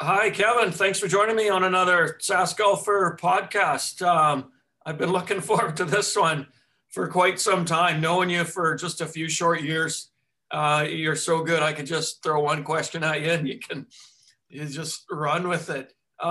Hi, Kevin. Thanks for joining me on another SaskGolfer podcast. I've been looking forward to this one for quite some time. Knowing you for just a few short years, you're so good. I could just throw one question at you, and you just run with it.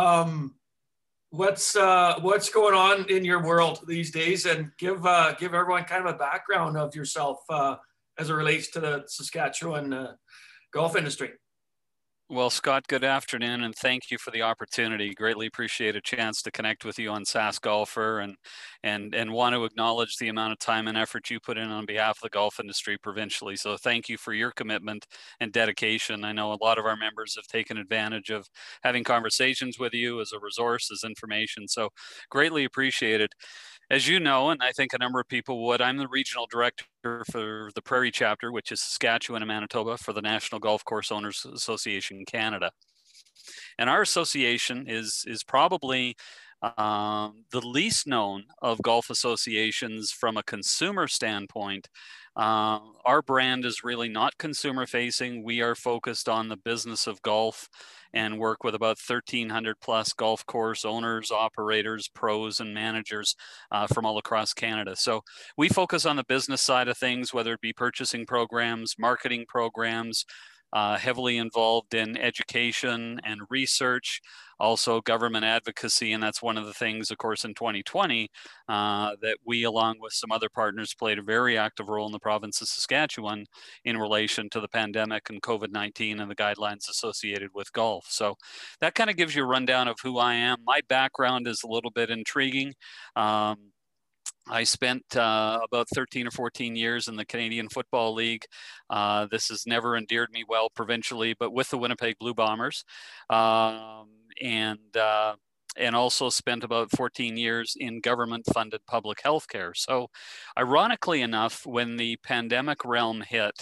What's going on in your world these days, and give everyone kind of a background of yourself as it relates to the Saskatchewan golf industry. Well, Scott, good afternoon, and thank you for the opportunity. Greatly appreciate a chance to connect with you on SaskGolfer, and want to acknowledge the amount of time and effort you put in on behalf of the golf industry provincially. So thank you for your commitment and dedication. I know a lot of our members have taken advantage of having conversations with you as a resource, as information. So greatly appreciated. As you know, and I think a number of people would, I'm the regional director for the Prairie chapter, which is Saskatchewan and Manitoba, for the National Golf Course Owners Association Canada. And our association is probably the least known of golf associations from a consumer standpoint. Our brand is really not consumer facing. We are focused on the business of golf and work with about 1,300 plus golf course owners, operators, pros, and managers from all across Canada. So we focus on the business side of things, whether it be purchasing programs, marketing programs, heavily involved in education and research, also government advocacy. And that's one of the things, of course, in 2020, that we, along with some other partners, played a very active role in the province of Saskatchewan in relation to the pandemic and COVID-19 and the guidelines associated with golf. So that kind of gives you a rundown of who I am. My background is a little bit intriguing. I spent about 13 or 14 years in the Canadian Football League. This has never endeared me well provincially, but with the Winnipeg Blue Bombers. And also spent about 14 years in government-funded public health care. So ironically enough, when the pandemic realm hit,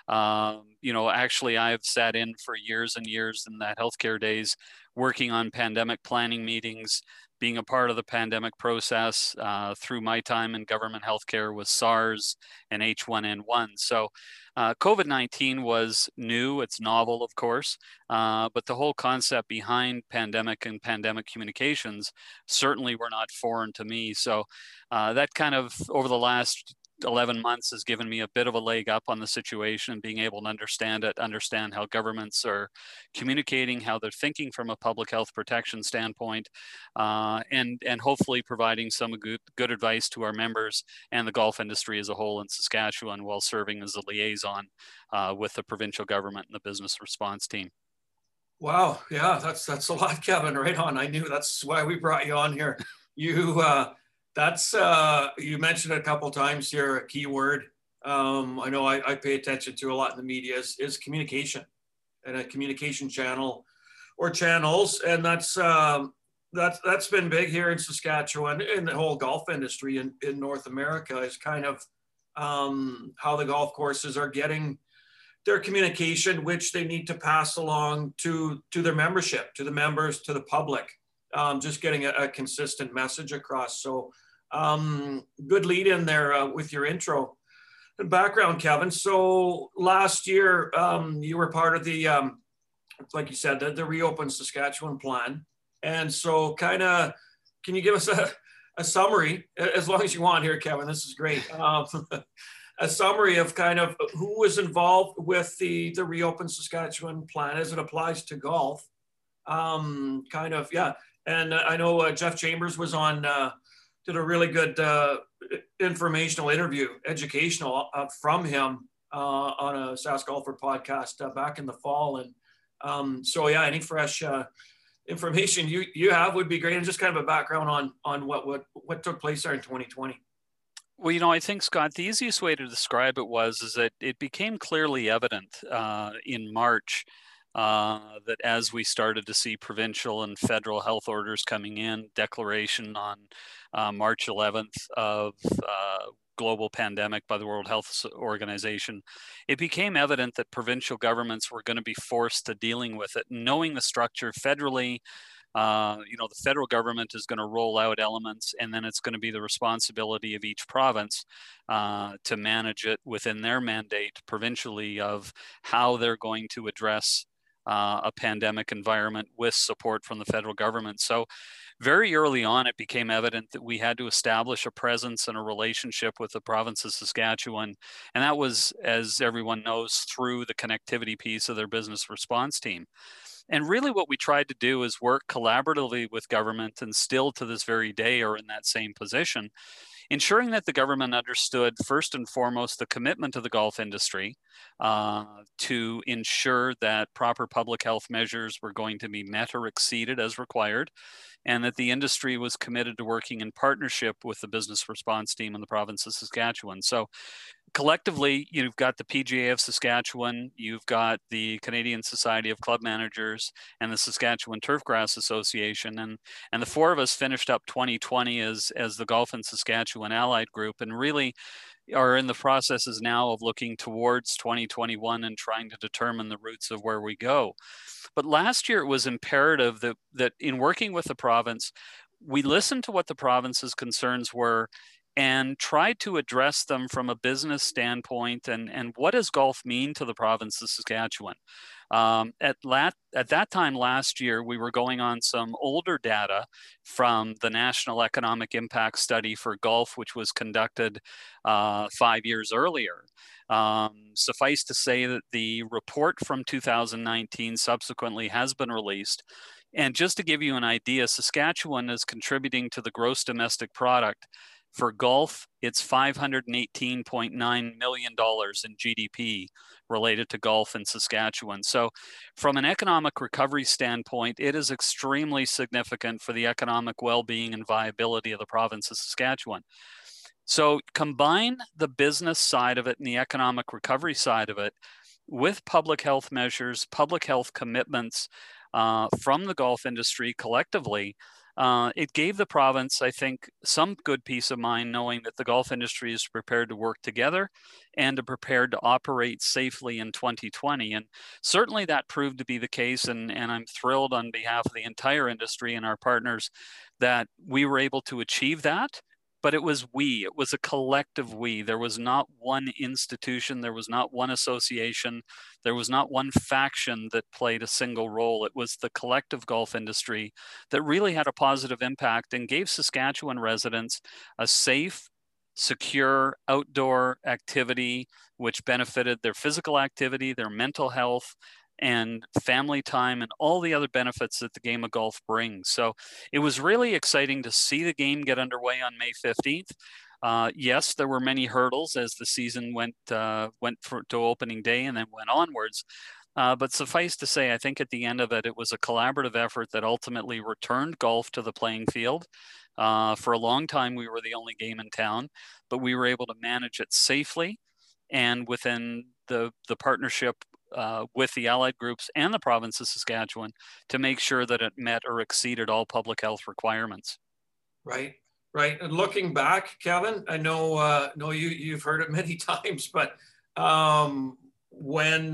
actually I've sat in for years and years in that healthcare days, working on pandemic planning meetings, being a part of the pandemic process through my time in government healthcare with SARS and H1N1. So COVID-19 was new, it's novel, of course, but the whole concept behind pandemic and pandemic communications certainly were not foreign to me. So that kind of, over the last 11 months, has given me a bit of a leg up on the situation, being able to understand it, understand how governments are communicating, how they're thinking from a public health protection standpoint, and hopefully providing some good advice to our members and the golf industry as a whole in Saskatchewan, while serving as a liaison with the provincial government and the business response team. Wow, yeah, that's a lot, Kevin. Right on. I knew that's why we brought you on here. You you mentioned it a couple of times here, a key word. I know I pay attention to a lot in the media is communication, and a communication channel or channels, and that's been big here in Saskatchewan, in the whole golf industry in North America, is kind of how the golf courses are getting their communication, which they need to pass along to their membership, to the members, to the public. Just getting a consistent message across. So good lead in there with your intro and background, Kevin. So last year, you were part of the, like you said, the Reopen Saskatchewan plan. And so kind of, can you give us a summary, as long as you want here, Kevin? This is great. A summary of kind of who was involved with the Reopen Saskatchewan plan as it applies to golf. Yeah. And I know Jeff Chambers was on, did a really good informational interview, educational from him on a SaskGolfer podcast back in the fall. And so, yeah, any fresh information you have would be great. And just kind of a background on what took place there in 2020. Well, I think, Scott, the easiest way to describe it is that it became clearly evident in March that as we started to see provincial and federal health orders coming in, declaration on March 11th of global pandemic by the World Health Organization, it became evident that provincial governments were going to be forced to dealing with it. Knowing the structure federally, the federal government is going to roll out elements, and then it's going to be the responsibility of each province to manage it within their mandate provincially of how they're going to address a pandemic environment with support from the federal government. So very early on, it became evident that we had to establish a presence and a relationship with the province of Saskatchewan. And that was, as everyone knows, through the connectivity piece of their business response team. And really what we tried to do is work collaboratively with government, and still to this very day are in that same position, ensuring that the government understood first and foremost the commitment of the golf industry to ensure that proper public health measures were going to be met or exceeded as required, and that the industry was committed to working in partnership with the business response team in the province of Saskatchewan. So collectively, you've got the PGA of Saskatchewan, you've got the Canadian Society of Club Managers, and the Saskatchewan Turfgrass Association, and the four of us finished up 2020 as the Golf in Saskatchewan Allied Group, and really are in the processes now of looking towards 2021 and trying to determine the routes of where we go. But last year it was imperative that in working with the province, we listened to what the province's concerns were and tried to address them from a business standpoint, and what does golf mean to the province of Saskatchewan? At that time last year, we were going on some older data from the National Economic Impact Study for golf, which was conducted 5 years earlier. Suffice to say that the report from 2019 subsequently has been released. And just to give you an idea, Saskatchewan is contributing to the gross domestic product. For golf, it's $518.9 million in GDP related to golf in Saskatchewan. So from an economic recovery standpoint, it is extremely significant for the economic well-being and viability of the province of Saskatchewan. So combine the business side of it and the economic recovery side of it with public health measures, public health commitments from the golf industry collectively. It gave the province, I think, some good peace of mind knowing that the golf industry is prepared to work together and prepared to operate safely in 2020. And certainly that proved to be the case. And I'm thrilled on behalf of the entire industry and our partners that we were able to achieve that. But it was a collective we. There was not one institution, there was not one association, there was not one faction that played a single role. It was the collective golf industry that really had a positive impact and gave Saskatchewan residents a safe, secure outdoor activity, which benefited their physical activity, their mental health, and family time, and all the other benefits that the game of golf brings. So it was really exciting to see the game get underway on May 15th. Yes, there were many hurdles as the season went to opening day and then went onwards. But suffice to say, I think at the end of it, it was a collaborative effort that ultimately returned golf to the playing field. For a long time, we were the only game in town, but we were able to manage it safely and within the partnership with the allied groups and the province of Saskatchewan to make sure that it met or exceeded all public health requirements. Right, right. And looking back, Kevin, I know you've heard it many times, but when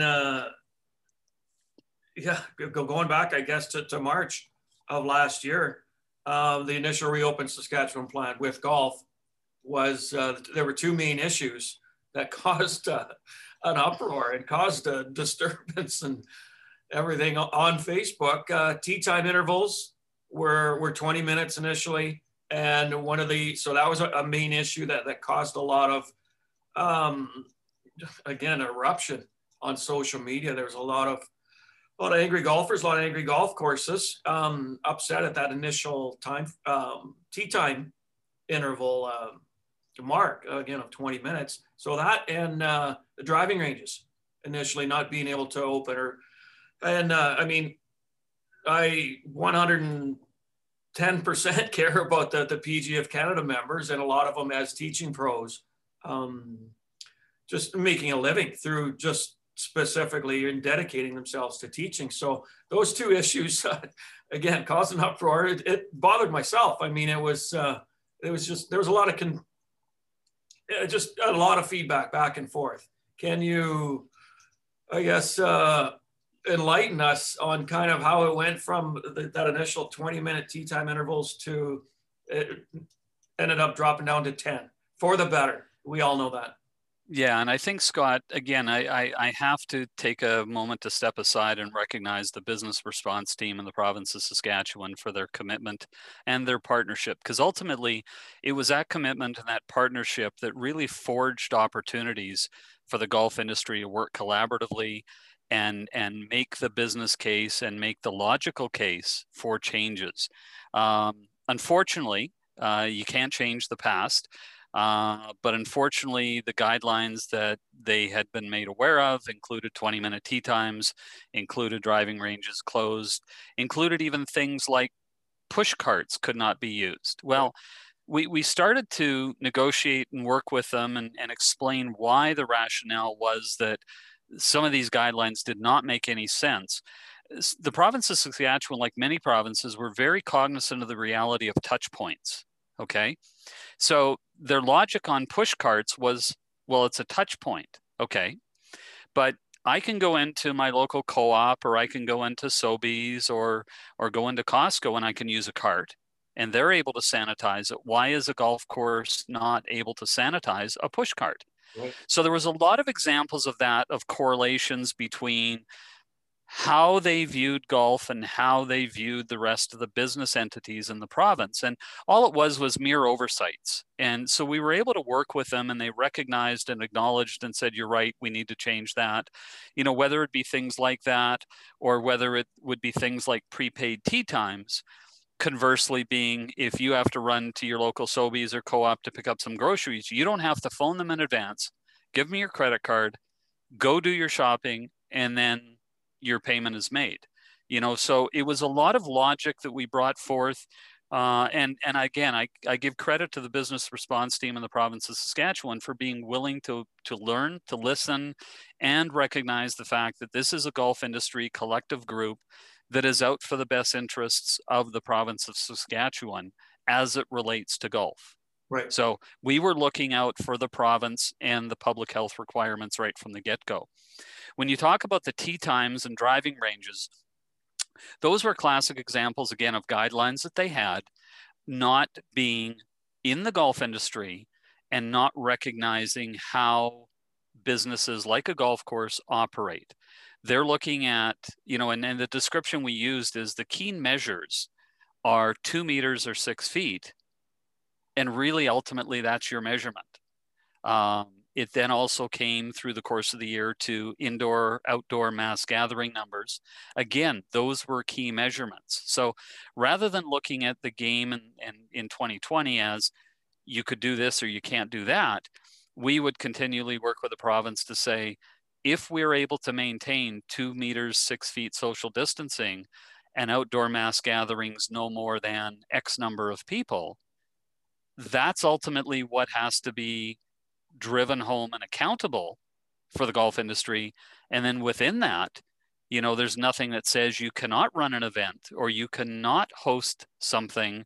going back, I guess to March of last year, the initial Reopen Saskatchewan plan with golf was there were two main issues that caused an uproar and caused a disturbance and everything on Facebook. Tee time intervals were 20 minutes initially. And so that was a main issue that caused a lot of, again, eruption on social media. There was a lot of angry golfers, a lot of angry golf courses upset at that initial time, tee time interval mark, again, of 20 minutes. So that and the driving ranges initially not being able to open I mean, I 110% care about the PGA of Canada members, and a lot of them as teaching pros, just making a living through just specifically in dedicating themselves to teaching. So those two issues, again, caused an uproar. It bothered myself. I mean, it was just, there was a lot of just a lot of feedback back and forth. Can you, I guess, enlighten us on kind of how it went from that initial 20-minute tee time intervals to it ended up dropping down to 10 for the better? We all know that. Yeah, and I think, Scott, again, I have to take a moment to step aside and recognize the business response team in the province of Saskatchewan for their commitment and their partnership, because ultimately it was that commitment and that partnership that really forged opportunities for the golf industry to work collaboratively and make the business case and make the logical case for changes. Unfortunately, you can't change the past. But unfortunately, the guidelines that they had been made aware of included 20-minute tee times, included driving ranges closed, included even things like push carts could not be used. Well, we started to negotiate and work with them and explain why the rationale was that some of these guidelines did not make any sense. The province of Saskatchewan, like many provinces, were very cognizant of the reality of touch points. Okay. So their logic on push carts was, well, it's a touch point. Okay. But I can go into my local co-op, or I can go into Sobeys or go into Costco, and I can use a cart and they're able to sanitize it. Why is a golf course not able to sanitize a push cart? Right. So there was a lot of examples of that, of correlations between how they viewed golf and how they viewed the rest of the business entities in the province. And all it was mere oversights. And so we were able to work with them, and they recognized and acknowledged and said, you're right, we need to change that. You know, whether it be things like that, or whether it would be things like prepaid tee times. Conversely, being if you have to run to your local Sobeys or co-op to pick up some groceries, you don't have to phone them in advance. Give me your credit card, go do your shopping, and then your payment is made. You know, so it was a lot of logic that we brought forth. And again, I give credit to the business response team in the province of Saskatchewan for being willing to learn, to listen, and recognize the fact that this is a golf industry collective group that is out for the best interests of the province of Saskatchewan as it relates to golf. Right. So we were looking out for the province and the public health requirements right from the get-go. When you talk about the tee times and driving ranges, those were classic examples, again, of guidelines that they had not being in the golf industry and not recognizing how businesses like a golf course operate. They're looking at, you know, and the description we used is the key measures are 2 meters or 6 feet. And really, ultimately, that's your measurement. It then also came through the course of the year to indoor, outdoor mass gathering numbers. Again, those were key measurements. So rather than looking at the game in 2020 as you could do this or you can't do that, we would continually work with the province to say, if we're able to maintain 2 meters, 6 feet social distancing and outdoor mass gatherings no more than X number of people, that's ultimately what has to be driven home and accountable for the golf industry. And then within that, you know, there's nothing that says you cannot run an event or you cannot host something,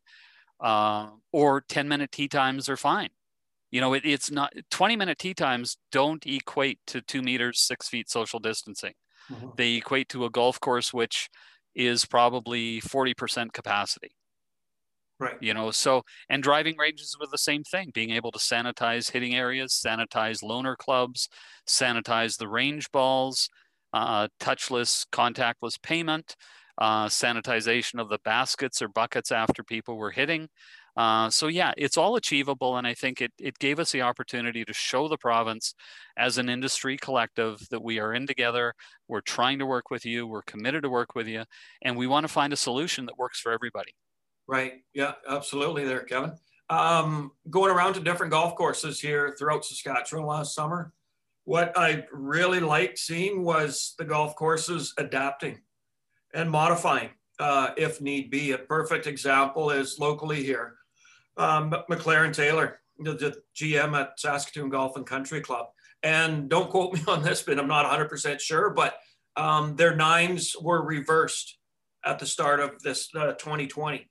or 10-minute tee times are fine. You know, it's not 20-minute tee times don't equate to 2 meters, 6 feet social distancing. Mm-hmm. They equate to a golf course, which is probably 40% capacity. Right. You know, so, and driving ranges were the same thing, being able to sanitize hitting areas, sanitize loaner clubs, sanitize the range balls, touchless, contactless payment, sanitization of the baskets or buckets after people were hitting. So yeah, it's all achievable. And I think it gave us the opportunity to show the province as an industry collective that we are in together. We're trying to work with you. We're committed to work with you. And we want to find a solution that works for everybody. Right. Yeah, absolutely there, Kevin. Going around to different golf courses here throughout Saskatchewan last summer, what I really liked seeing was the golf courses adapting and modifying if need be. A perfect example is locally here, McLaren Taylor, the GM at Saskatoon Golf and Country Club. And don't quote me on this, but I'm not 100% sure, but their nines were reversed at the start of this 2020.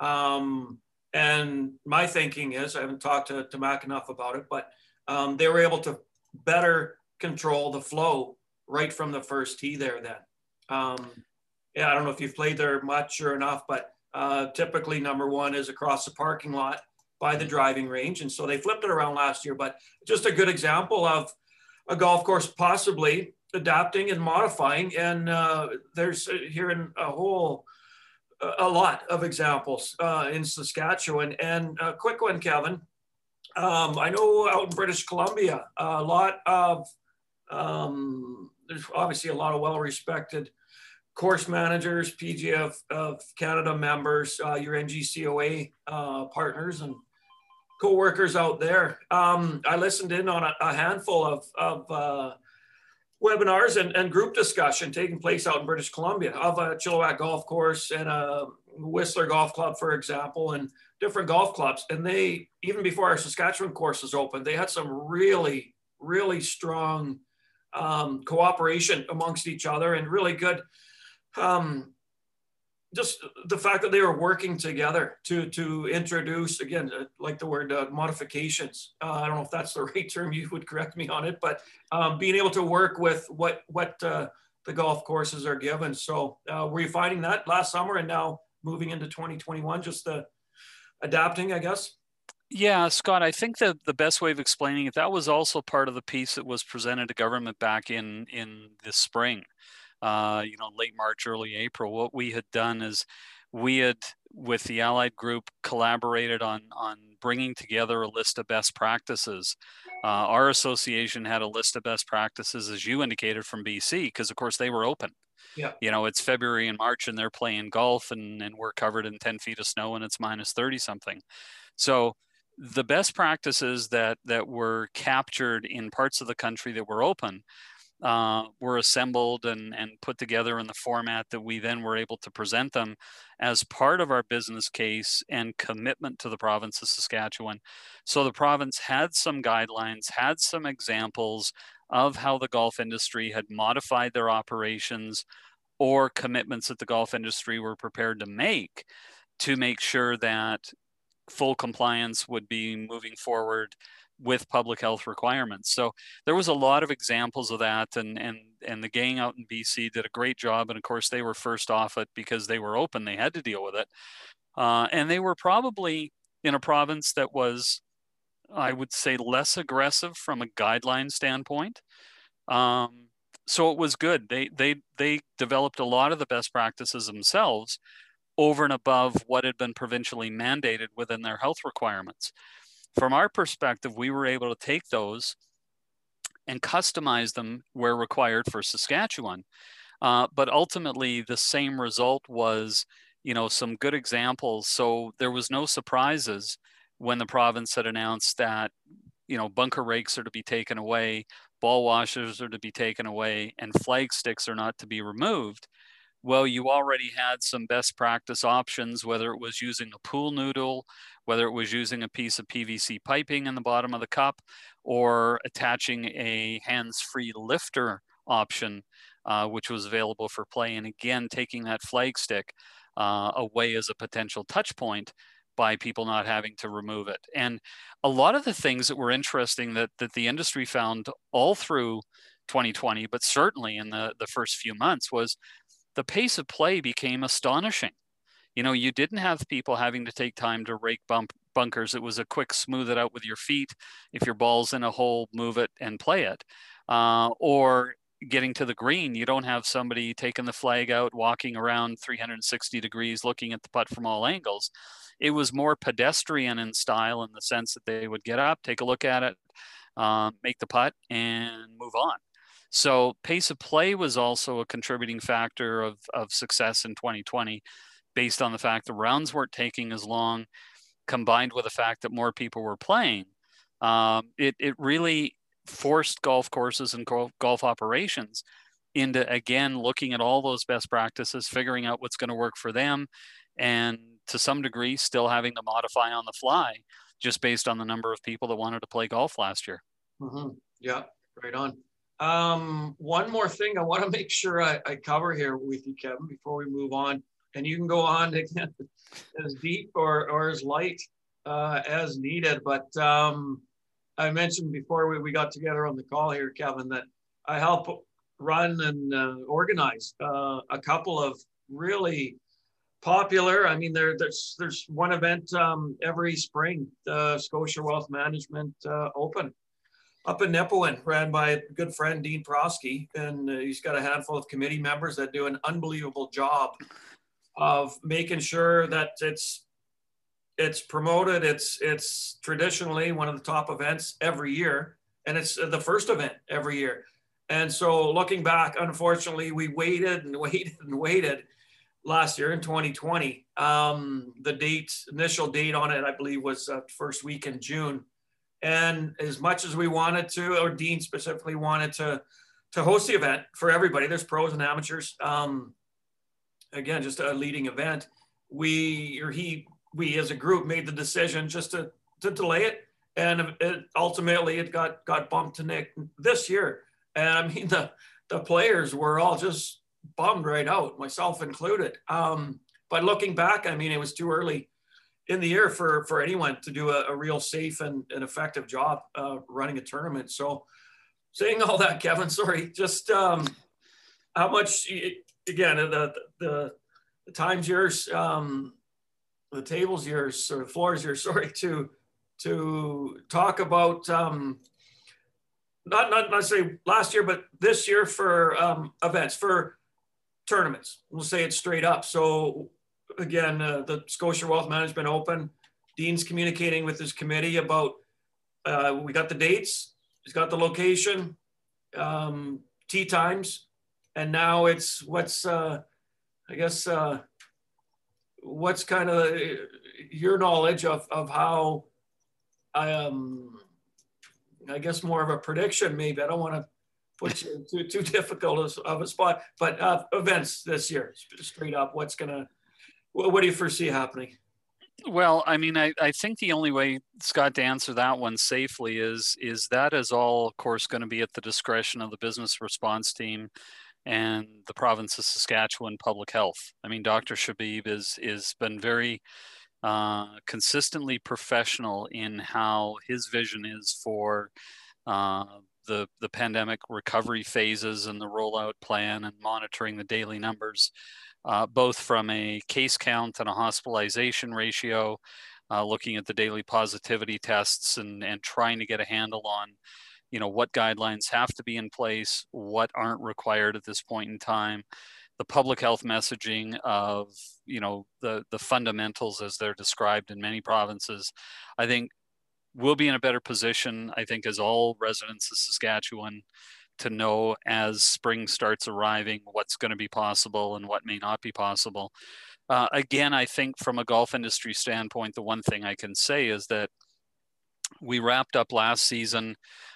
And my thinking is, I haven't talked to Mac enough about it, but they were able to better control the flow right from the first tee there then. Yeah, I don't know if you've played there much or enough, but typically number one is across the parking lot. by the driving range. And so they flipped it around last year, but just a good example of a golf course possibly adapting and modifying. And there's here in a lot of examples in Saskatchewan. And a quick one, Kevin. I know out in British Columbia, a lot of, there's obviously a lot of well-respected course managers, PGA of Canada members, your NGCOA partners and co-workers out there. I listened in on a handful of webinars and group discussion taking place out in British Columbia of a Chilliwack Golf Course and a Whistler Golf Club, for example, and different golf clubs. And they, even before our Saskatchewan courses opened, they had some really, really strong cooperation amongst each other and really good, just the fact that they were working together to introduce, again, like the word modifications. I don't know if that's the right term, you would correct me on it, but being able to work with what the golf courses are given. So were you finding that last summer and now moving into 2021, just the adapting, I guess? Yeah, Scott, I think that the best way of explaining it, that was also part of the piece that was presented to government back in the spring, late March, early April. What we had done is we had, with the Allied Group, collaborated on bringing together a list of best practices. Our association had a list of best practices, as you indicated, from BC, because of course they were open. Yeah. It's February and March and they're playing golf and we're covered in 10 feet of snow and it's minus 30 something. So the best practices that were captured in parts of the country that were open were assembled and put together in the format that we then were able to present them as part of our business case and commitment to the province of Saskatchewan. So the province had some guidelines, had some examples of how the golf industry had modified their operations or commitments that the golf industry were prepared to make sure that full compliance would be moving forward with public health requirements. So there was a lot of examples of that, and the gang out in BC did a great job. And of course, they were first off it because they were open; they had to deal with it, and they were probably in a province that was, I would say, less aggressive from a guideline standpoint. So it was good. They developed a lot of the best practices themselves over and above what had been provincially mandated within their health requirements. From our perspective, we were able to take those and customize them where required for Saskatchewan. But ultimately, the same result was, some good examples. So there was no surprises when the province had announced that, bunker rakes are to be taken away, ball washers are to be taken away, and flag sticks are not to be removed. Well, you already had some best practice options, whether it was using a pool noodle, whether it was using a piece of PVC piping in the bottom of the cup, or attaching a hands-free lifter option, which was available for play. And again, taking that flag stick away as a potential touch point by people not having to remove it. And a lot of the things that were interesting that the industry found all through 2020, but certainly in the first few months, was the pace of play became astonishing. You didn't have people having to take time to rake bunkers. It was a quick smooth it out with your feet. If your ball's in a hole, move it and play it. Or getting to the green, you don't have somebody taking the flag out, walking around 360 degrees, looking at the putt from all angles. It was more pedestrian in style in the sense that they would get up, take a look at it, make the putt, and move on. So pace of play was also a contributing factor of success in 2020, based on the fact the rounds weren't taking as long, combined with the fact that more people were playing. It really forced golf courses and golf operations into, again, looking at all those best practices, figuring out what's going to work for them, and to some degree still having to modify on the fly just based on the number of people that wanted to play golf last year. Mm-hmm. Yeah, right on. One more thing I want to make sure I cover here with you, Kevin, before we move on, and you can go on again as deep or as light as needed. But I mentioned before we got together on the call here, Kevin, that I help run and organize a couple of really popular. I mean, there's one event every spring, the Scotia Wealth Management Open up in Nipawin, ran by a good friend, Dean Prosky, and he's got a handful of committee members that do an unbelievable job of making sure that it's promoted. It's traditionally one of the top events every year, and it's the first event every year. And so looking back, unfortunately, we waited and waited and waited last year in 2020. The initial date on it, I believe, was first week in June. And as much as we wanted to, or Dean specifically wanted to host the event for everybody, there's pros and amateurs. Again, just a leading event. We as a group made the decision just to delay it, and ultimately it got bumped to this year. And I mean, the players were all just bummed right out, myself included. But looking back, I mean, it was too early in the year for anyone to do a real safe and effective job running a tournament. So saying all that, Kevin, sorry, just how much, again, the time's yours, the table's yours, or the floor's yours, sorry, to talk about not necessarily last year, but this year for events, for tournaments. We'll say it straight up. So again, the Scotia Wealth Management Open, Dean's communicating with his committee about, we got the dates, he's got the location, tee times, and now it's what's kind of your knowledge of how, I guess more of a prediction, maybe. I don't want to put you too difficult of a spot, but events this year, straight up, what do you foresee happening? Well, I mean, I think the only way, Scott, to answer that one safely is that is all, of course, going to be at the discretion of the business response team and the province of Saskatchewan Public Health. I mean, Dr. Shabib is been very consistently professional in how his vision is for the pandemic recovery phases and the rollout plan and monitoring the daily numbers, both from a case count and a hospitalization ratio, looking at the daily positivity tests and trying to get a handle on, what guidelines have to be in place, what aren't required at this point in time, the public health messaging of, the fundamentals as they're described in many provinces. I think we'll be in a better position, I think, as all residents of Saskatchewan, to know as spring starts arriving what's going to be possible and what may not be possible. Again, I think from a golf industry standpoint, the one thing I can say is that we wrapped up last season,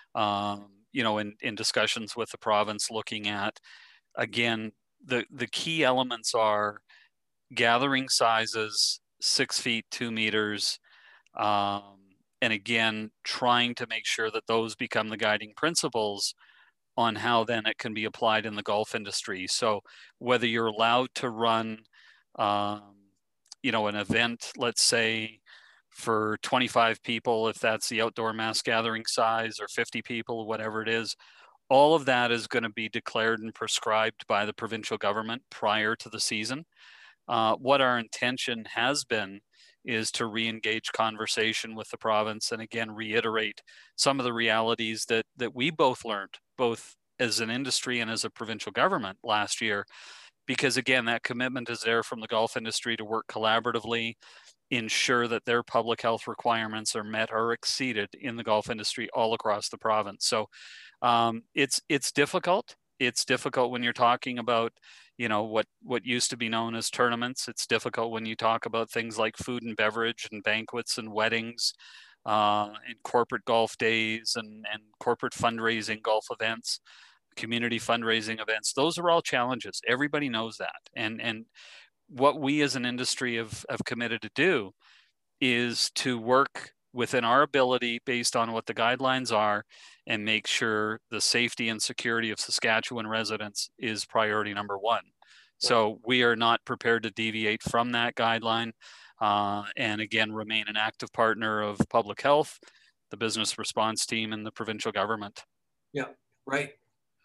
in discussions with the province, looking at, again, the key elements are gathering sizes, 6 feet, 2 meters, and again, trying to make sure that those become the guiding principles on how then it can be applied in the golf industry. So whether you're allowed to run, an event, let's say for 25 people, if that's the outdoor mass gathering size, or 50 people, whatever it is, all of that is going to be declared and prescribed by the provincial government prior to the season. What our intention has been is to re-engage conversation with the province and again reiterate some of the realities that we both learned, both as an industry and as a provincial government last year, because again, that commitment is there from the golf industry to work collaboratively, ensure that their public health requirements are met or exceeded in the golf industry all across the province. So it's difficult. It's difficult when you're talking about, what used to be known as tournaments. It's difficult when you talk about things like food and beverage and banquets and weddings, and corporate golf days and corporate fundraising golf events, community fundraising events. Those are all challenges. Everybody knows that. And what we as an industry have committed to do is to work within our ability based on what the guidelines are and make sure the safety and security of Saskatchewan residents is priority number one. So we are not prepared to deviate from that guideline, and again, remain an active partner of public health, the business response team, and the provincial government. Yeah, right.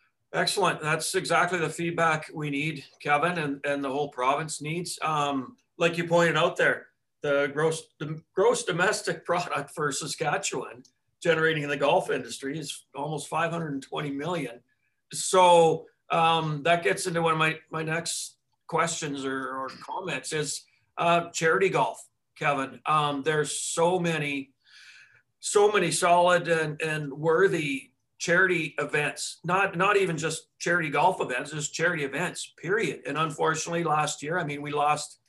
Excellent. That's exactly the feedback we need, Kevin, and the whole province needs. like you pointed out there, the gross domestic product for Saskatchewan generating in the golf industry is almost 520 million. So that gets into one of my next questions or comments is charity golf, Kevin. There's so many solid and worthy charity events, not even just charity golf events, just charity events, period. And unfortunately, last year, I mean, we lost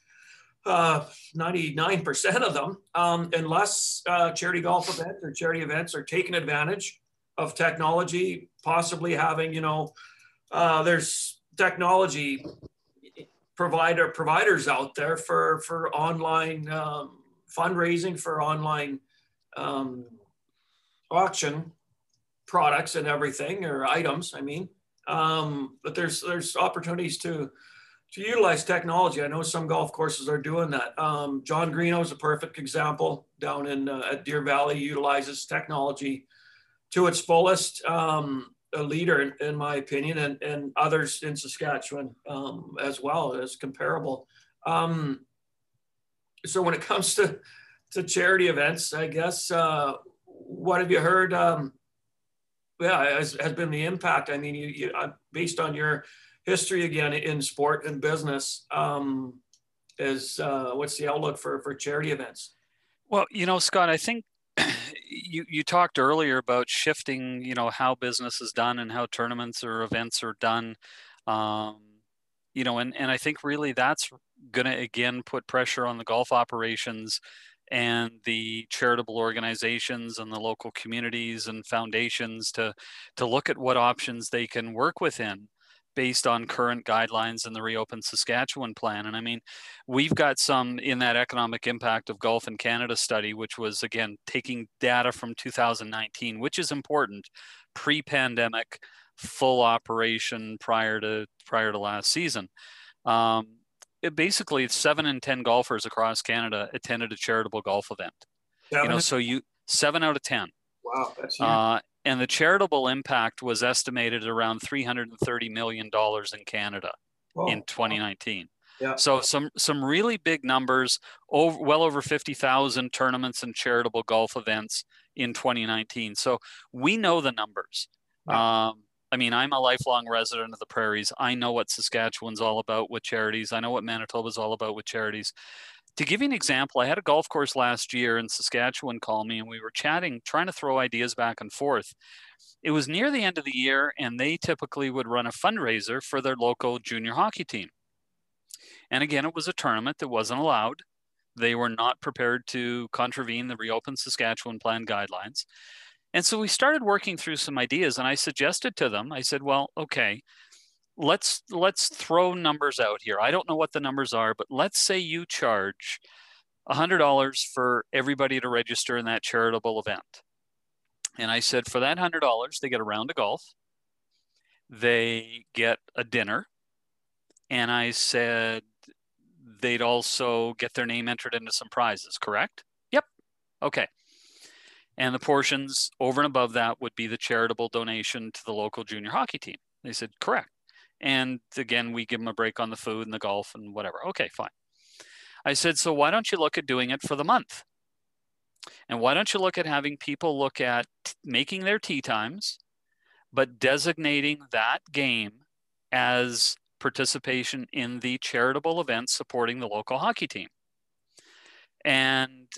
99% of them, unless charity golf events or charity events are taking advantage of technology, possibly having, there's technology providers out there for online fundraising, for online auction products and everything, or items, I mean. But there's opportunities to utilize technology. I know some golf courses are doing that. John Greeno is a perfect example down at Deer Valley, utilizes technology to its fullest. A leader, in my opinion, and others in Saskatchewan as well as comparable. So when it comes to charity events, I guess, what have you heard? Has been the impact. I mean, you based on your history again in sport and business, what's the outlook for charity events? Well, Scott, I think you talked earlier about shifting, how business is done and how tournaments or events are done. And I think really that's going to, again, put pressure on the golf operations and the charitable organizations and the local communities and foundations to look at what options they can work within based on current guidelines in the Reopen Saskatchewan plan. And I mean, we've got some in that economic impact of golf in Canada study, which was, again, taking data from 2019, which is important, pre-pandemic, full operation prior to last season. Basically, 7 in 10 golfers across Canada attended a charitable golf event. 7 out of 10. Wow, that's huge. And the charitable impact was estimated around $330 million in Canada in 2019. Yeah. So some really big numbers, well over 50,000 tournaments and charitable golf events in 2019. So we know the numbers. Yeah. I mean, I'm a lifelong resident of the prairies. I know what Saskatchewan's all about with charities. I know what Manitoba's all about with charities. To give you an example, I had a golf course last year in Saskatchewan call me, and we were chatting, trying to throw ideas back and forth. It was near the end of the year, and they typically would run a fundraiser for their local junior hockey team. And again, it was a tournament that wasn't allowed. They were not prepared to contravene the Reopen Saskatchewan plan guidelines. And so we started working through some ideas, and I suggested to them, I said, well, okay, let's throw numbers out here. I don't know what the numbers are, but let's say you charge $100 for everybody to register in that charitable event. And I said, for that $100, they get a round of golf, they get a dinner, and I said they'd also get their name entered into some prizes, correct? Yep. Okay. And the portions over and above that would be the charitable donation to the local junior hockey team. They said, correct. And again, we give them a break on the food and the golf and whatever. Okay, fine. I said, so why don't you look at doing it for the month? And why don't you look at having people look at making their tee times, but designating that game as participation in the charitable event supporting the local hockey team? And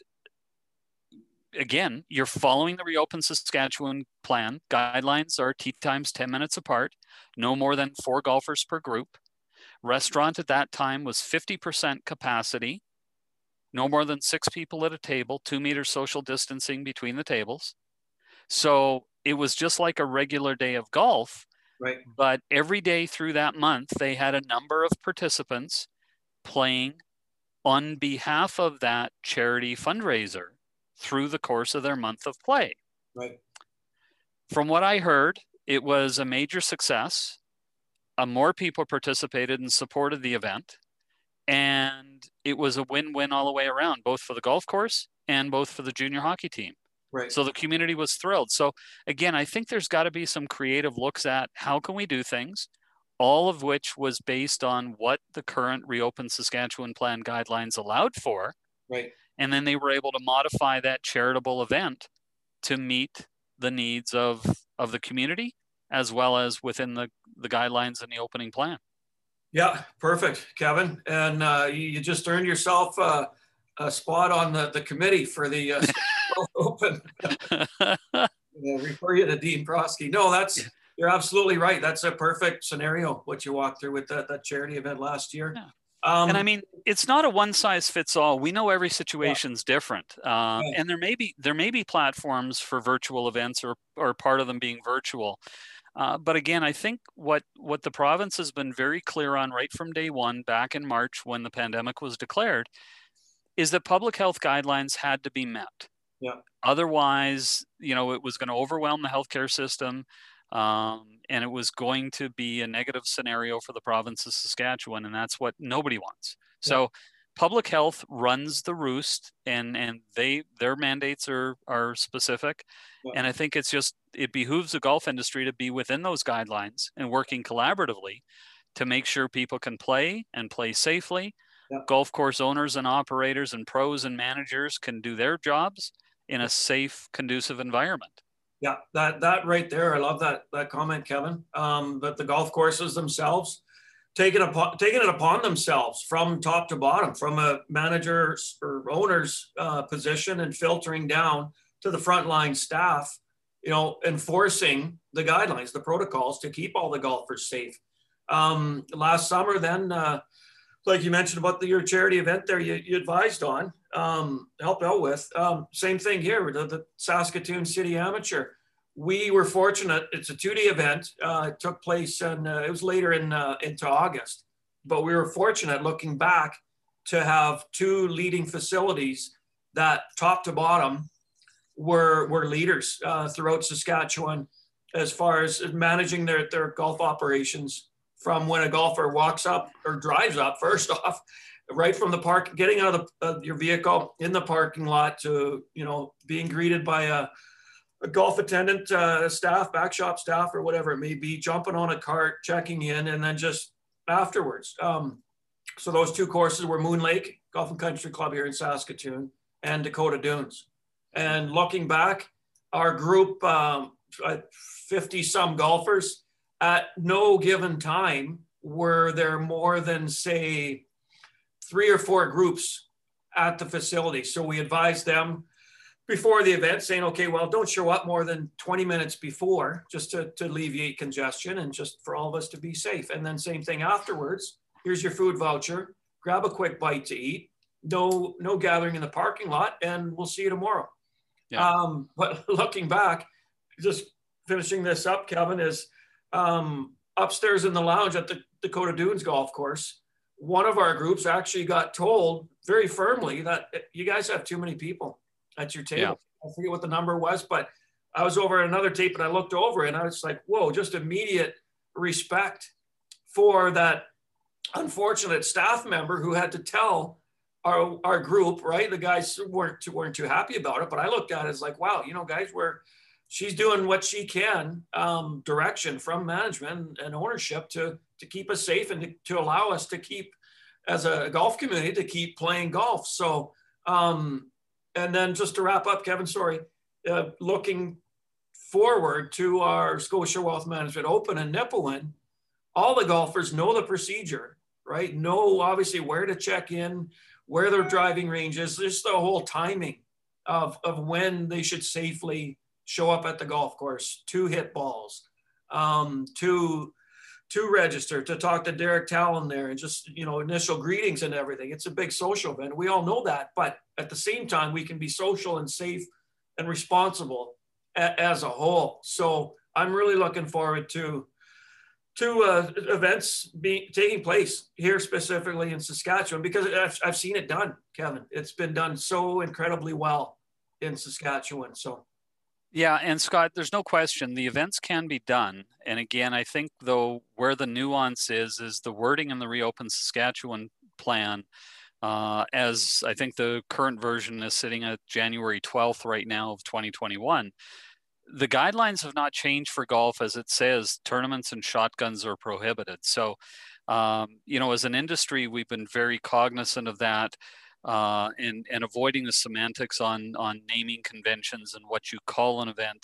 again, you're following the Reopen Saskatchewan plan. Guidelines are tee times 10 minutes apart, no more than 4 golfers per group. Restaurant at that time was 50% capacity, no more than 6 people at a table, 2 meters social distancing between the tables. So it was just like a regular day of golf, right? But every day through that month, they had a number of participants playing on behalf of that charity fundraiser through the course of their month of play. Right. From what I heard, it was a major success. More people participated and supported the event. And it was a win-win all the way around, both for the golf course and both for the junior hockey team. Right. So the community was thrilled. So again, I think there's got to be some creative looks at how can we do things all of which was based on what the current Reopen Saskatchewan Plan guidelines allowed for. Right. And then they were able to modify that charitable event to meet the needs of the community, as well as within the guidelines in the opening plan. Yeah, perfect, Kevin. And you just earned yourself a spot on the committee for the Open. Refer you to Dean Prosky. No, you're absolutely right. That's a perfect scenario, what you walked through with that charity event last year. Yeah. And I mean, it's not a one size fits all. We know every situation's different. And there may be platforms for virtual events or part of them being virtual. But again, I think what the province has been very clear on right from day one, back in March when the pandemic was declared, is that public health guidelines had to be met. Yeah. Otherwise, it was going to overwhelm the healthcare system, and it was going to be a negative scenario for the province of Saskatchewan, and that's what nobody wants. Yeah. So public health runs the roost, and their mandates are specific. Yeah. And I think it behooves the golf industry to be within those guidelines and working collaboratively to make sure people can play and play safely. Yeah. Golf course owners and operators and pros and managers can do their jobs in a safe, conducive environment. Yeah, that right there. I love that comment, Kevin. That the golf courses themselves taking it upon themselves from top to bottom, from a manager's or owner's position and filtering down to the frontline staff, enforcing the guidelines, the protocols to keep all the golfers safe. Last summer, then, like you mentioned about your charity event there, you advised on, helped out with. Same thing here, the Saskatoon City Amateur. We were fortunate. It's a 2-day event. It took place, and it was later into August. But we were fortunate, looking back, to have 2 leading facilities that, top to bottom, were leaders throughout Saskatchewan as far as managing their golf operations. From when a golfer walks up or drives up, first off, right from the park, getting out of your vehicle in the parking lot to, being greeted by a golf attendant staff, back shop staff, or whatever it may be, jumping on a cart, checking in, and then just afterwards. So those 2 courses were Moon Lake Golf and Country Club here in Saskatoon and Dakota Dunes. And looking back, our group, 50 some golfers, at no given time were there more than, say, 3 or 4 groups at the facility. So we advised them before the event saying, okay, well, don't show up more than 20 minutes before, just to alleviate congestion and just for all of us to be safe. And then same thing afterwards. Here's your food voucher. Grab a quick bite to eat. No gathering in the parking lot, and we'll see you tomorrow. Yeah. But looking back, just finishing this up, Kevin, is upstairs in the lounge at the Dakota Dunes golf course, one of our groups actually got told very firmly that you guys have too many people at your table. Yeah. I forget what the number was, but I was over at another tape and I looked over and I was like, whoa, just immediate respect for that unfortunate staff member who had to tell our group, right? The guys weren't too happy about it, but I looked at it as like, wow, guys, she's doing what she can, direction from management and ownership to keep us safe and to allow us to keep, as a golf community, to keep playing golf. So, and then just to wrap up, Kevin, looking forward to our Scotia Wealth Management Open in Nipawin, all the golfers know the procedure, right? Know obviously where to check in, where their driving range is, just the whole timing of when they should safely show up at the golf course, to hit balls, to register, to talk to Derek Talon there, and just, initial greetings and everything. It's a big social event. We all know that, but at the same time, we can be social and safe and responsible as a whole. So I'm really looking forward to events taking place here, specifically in Saskatchewan, because I've seen it done, Kevin. It's been done so incredibly well in Saskatchewan. So. Yeah, and Scott, there's no question the events can be done. And again, I think though where the nuance is the wording in the Reopen Saskatchewan plan, as I think the current version is sitting at January 12th right now of 2021. the guidelines have not changed for golf. As it says, tournaments and shotguns are prohibited. So, as an industry, we've been very cognizant of that, and avoiding the semantics on naming conventions and what you call an event.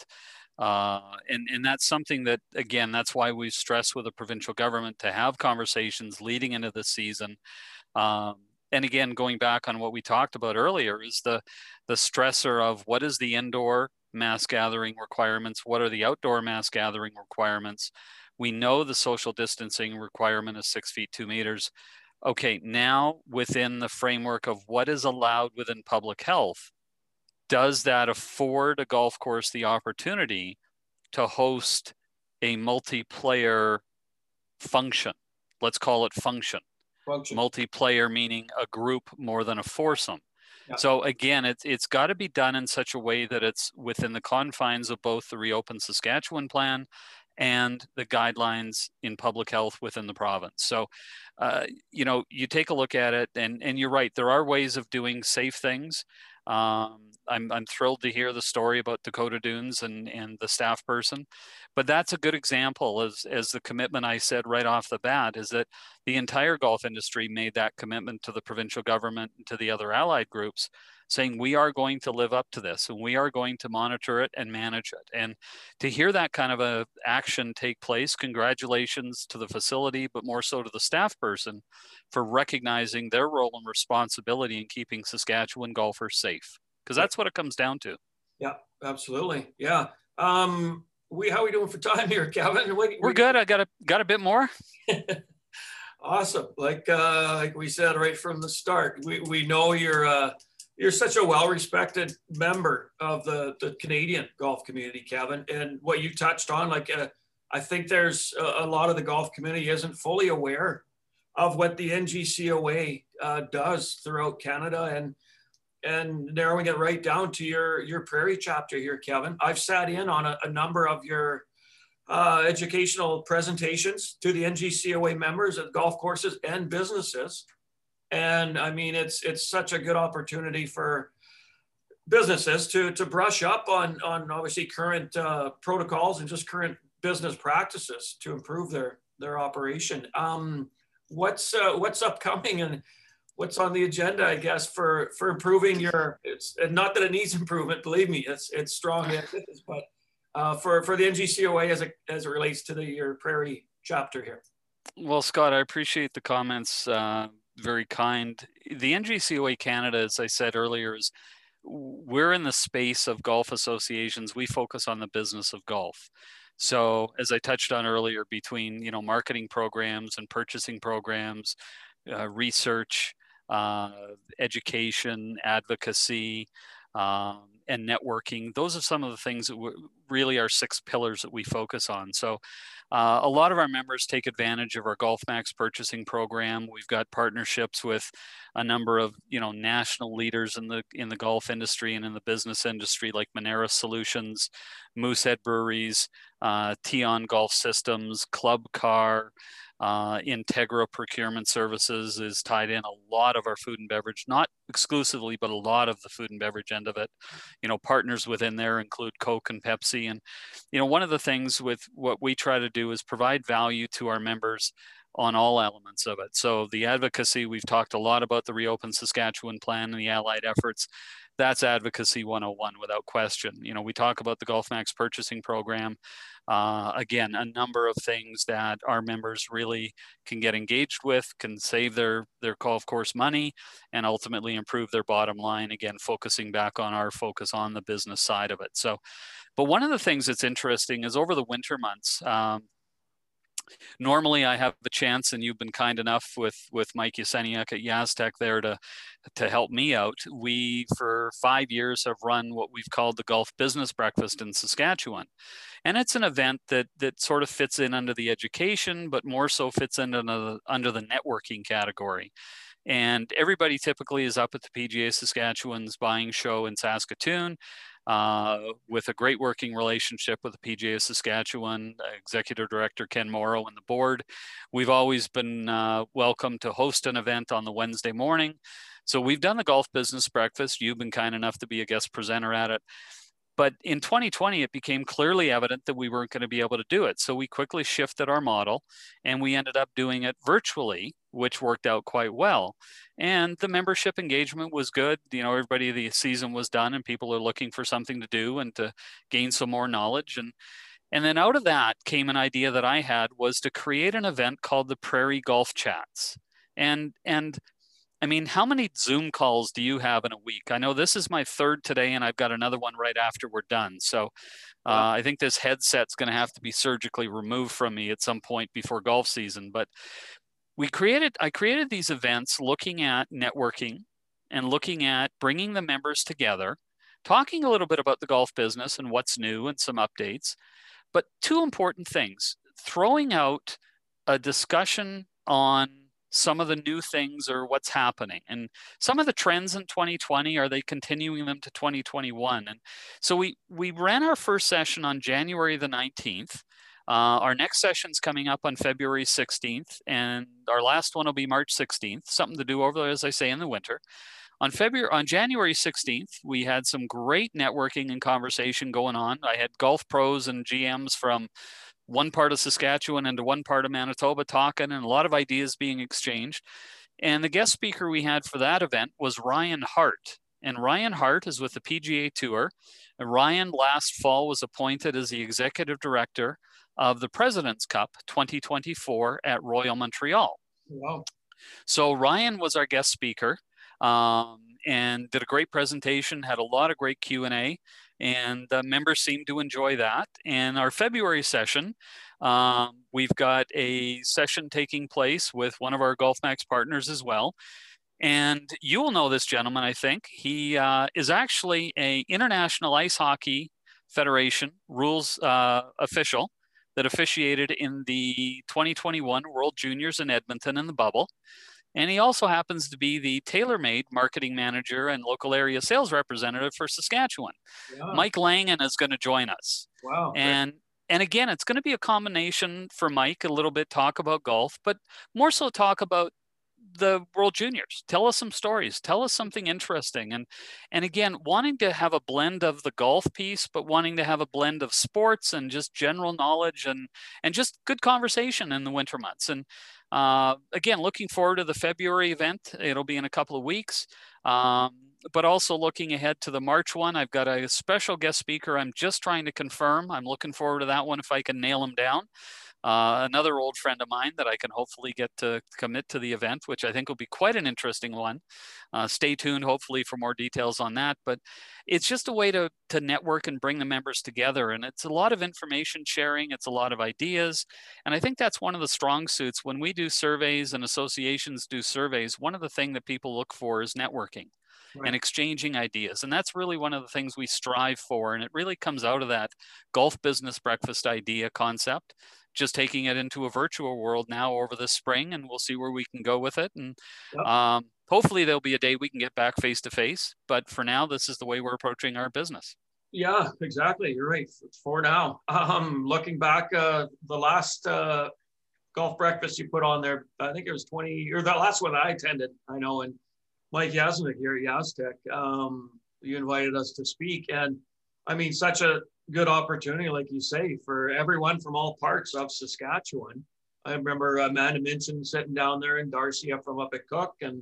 And that's something that, again, that's why we stress with the provincial government to have conversations leading into the season. And again, going back on what we talked about earlier, is the stressor of what is the indoor mass gathering requirements, what are the outdoor mass gathering requirements. We know the social distancing requirement is 6 feet 2 meters. Okay, now within the framework of what is allowed within public health, does that afford a golf course the opportunity to host a multiplayer function? Let's call it function. Multiplayer meaning a group more than a foursome. Yeah. So again, it's got to be done in such a way that it's within the confines of both the Reopen Saskatchewan plan and the guidelines in public health within the province. So, you take a look at it, and you're right, there are ways of doing safe things. I'm thrilled to hear the story about Dakota Dunes and the staff person, but that's a good example as the commitment I said right off the bat is that the entire golf industry made that commitment to the provincial government and to the other allied groups, saying we are going to live up to this and we are going to monitor it and manage it. And to hear that kind of a action take place, congratulations to the facility, but more so to the staff person for recognizing their role and responsibility in keeping Saskatchewan golfers safe, because that's what it comes down to. Yeah, absolutely. Yeah. How are we doing for time here, Kevin? We're good. I got a bit more. Awesome. Like we said right from the start, we know you're such a well-respected member of the Canadian golf community, Kevin. And what you touched on, I think there's a lot of the golf community isn't fully aware of what the NGCOA does throughout Canada, and narrowing it right down to your Prairie chapter here, Kevin. I've sat in on a number of your educational presentations to the NGCOA members at golf courses and businesses. And I mean, it's such a good opportunity for businesses to brush up on obviously current protocols and just current business practices to improve their operation. What's upcoming and what's on the agenda, I guess, for improving it's not that it needs improvement, believe me, it's strong, but for the NGCOA as it relates to your Prairie chapter here. Well, Scott, I appreciate the comments. Very kind. The NGCOA Canada, as I said earlier, we're in the space of golf associations. We focus on the business of golf. So as I touched on earlier, between marketing programs and purchasing programs, research, education, advocacy, and networking, those are some of the things that really are 6 pillars that we focus on. So a lot of our members take advantage of our GolfMax purchasing program. We've got partnerships with a number of national leaders in the golf industry and in the business industry, like Monera Solutions, Moosehead Breweries, Tion Golf Systems, Club Car, Integra Procurement Services is tied in a lot of our food and beverage, not exclusively, but a lot of the food and beverage end of it. Partners within there include Coke and Pepsi. And, one of the things with what we try to do is provide value to our members on all elements of it. So the advocacy, we've talked a lot about the Reopen Saskatchewan plan and the allied efforts. That's advocacy 101 without question. We talk about the GolfMax purchasing program. Again, a number of things that our members really can get engaged with, can save their golf course money, and ultimately improve their bottom line. Again, focusing back on our focus on the business side of it. So, but one of the things that's interesting is over the winter months, normally I have the chance, and you've been kind enough with Mike Yaseniak at Yaztec there to help me out. We, for 5 years, have run what we've called the Golf Business Breakfast in Saskatchewan. And it's an event that sort of fits in under the education, but more so fits in under the networking category. And everybody typically is up at the PGA Saskatchewan's buying show in Saskatoon, with a great working relationship with the PGA of Saskatchewan, Executive Director Ken Morrow and the board. We've always been welcome to host an event on the Wednesday morning. So we've done the Golf Business Breakfast. You've been kind enough to be a guest presenter at it. But in 2020, it became clearly evident that we weren't going to be able to do it. So we quickly shifted our model and we ended up doing it virtually, which worked out quite well. And the membership engagement was good. You know, everybody, the season was done and people are looking for something to do and to gain some more knowledge. And then out of that came an idea that I had, was to create an event called the Prairie Golf Chats. And I mean, how many Zoom calls do you have in a week? I know this is my third today, and I've got another one right after we're done. So I think this headset's going to have to be surgically removed from me at some point before golf season. But I created these events looking at networking and looking at bringing the members together, talking a little bit about the golf business and what's new and some updates. But two important things: throwing out a discussion on some of the new things or what's happening and some of the trends in 2020, are they continuing them to 2021? And so we ran our first session on January the 19th. Our next session's coming up on February 16th, and our last one will be March 16th, something to do over there, as I say, in the winter. On January 16th, we had some great networking and conversation going on. I had golf pros and GMs from one part of Saskatchewan into one part of Manitoba talking, and a lot of ideas being exchanged. And the guest speaker we had for that event was Ryan Hart. And Ryan Hart is with the PGA Tour. And Ryan last fall was appointed as the executive director of the President's Cup 2024 at Royal Montreal. Wow. So Ryan was our guest speaker and did a great presentation, had a lot of great Q&A. And members seem to enjoy that. And our February session, we've got a session taking place with one of our GolfMax partners as well. And you will know this gentleman, I think. He is actually an International Ice Hockey Federation rules official that officiated in the 2021 World Juniors in Edmonton in the bubble. And he also happens to be the TaylorMade marketing manager and local area sales representative for Saskatchewan. Yeah. Mike Langen is going to join us. Wow. And again, it's going to be a combination for Mike, a little bit talk about golf, but more so talk about the World Juniors. Tell us some stories. Tell us something interesting. And again, wanting to have a blend of the golf piece, but wanting to have a blend of sports and just general knowledge and just good conversation in the winter months. And again, looking forward to the February event. It'll be in a couple of weeks. But also looking ahead to the March one, I've got a special guest speaker I'm just trying to confirm. I'm looking forward to that one if I can nail him down. Another old friend of mine that I can hopefully get to commit to the event, which I think will be quite an interesting one. Stay tuned, hopefully, for more details on that. But it's just a way to network and bring the members together. And it's a lot of information sharing. It's a lot of ideas. And I think that's one of the strong suits. When we do surveys and associations do surveys, one of the things that people look for is networking. Right. And exchanging ideas. And that's really one of the things we strive for. And it really comes out of that golf business breakfast idea concept, just taking it into a virtual world now over the spring, and we'll see where we can go with it. And yep. Hopefully there'll be a day we can get back face to face. But for now, this is the way we're approaching our business. Yeah, exactly. You're right. For now. Looking back, the last golf breakfast you put on there, I think it was 20, or the last one I attended, I know, and Mike Yasnik here at Yaztech, you invited us to speak. And I mean, such a good opportunity, like you say, for everyone from all parts of Saskatchewan. I remember Amanda Minchin sitting down there, and Darcy up at Cook, and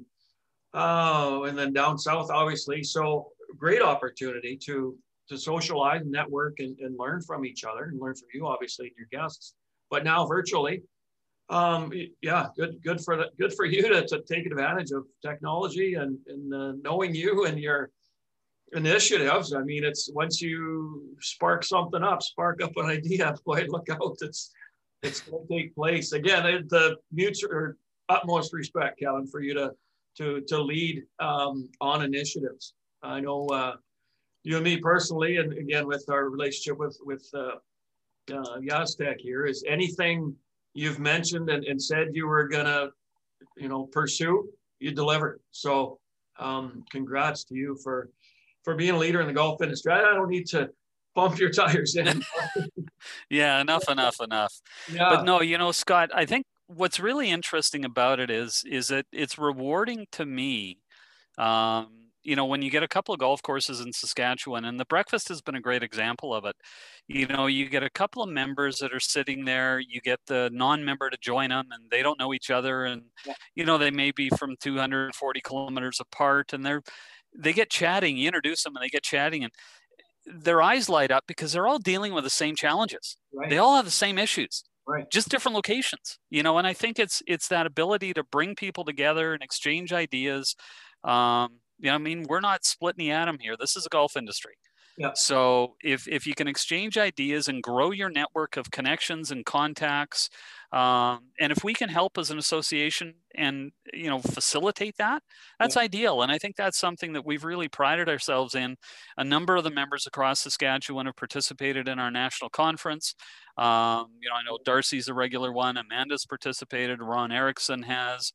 then down south, obviously. So great opportunity to socialize and network and learn from each other and learn from you, obviously, and your guests. But now virtually. Yeah, good for you to take advantage of technology and knowing you and your initiatives. I mean, it's once you spark up an idea, boy, look out, it's going to take place. Again, the mutual or utmost respect, Kevin, for you to lead on initiatives. I know you and me personally, and again with our relationship with Yaztech here, is anything you've mentioned and said you were gonna, pursue, you delivered. So congrats to you for being a leader in the golf industry. I don't need to pump your tires in. Yeah, enough. Yeah. But no, Scott, I think what's really interesting about it is that it's rewarding to me you know, when you get a couple of golf courses in Saskatchewan, and the breakfast has been a great example of it, you know, you get a couple of members that are sitting there, you get the non-member to join them, and they don't know each other. And, you know, they may be from 240 kilometers apart, and they get chatting, you introduce them and they get chatting, and their eyes light up because they're all dealing with the same challenges. Right. They all have the same issues. Right. Just different locations, you know, and I think it's that ability to bring people together and exchange ideas. You know, I mean, we're not splitting the atom here. This is a golf industry. Yeah. So if you can exchange ideas and grow your network of connections and contacts, and if we can help as an association and, you know, facilitate that, that's ideal. And I think that's something that we've really prided ourselves in. A number of the members across Saskatchewan have participated in our national conference. You know, I know Darcy's a regular one. Amanda's participated. Ron Erickson has.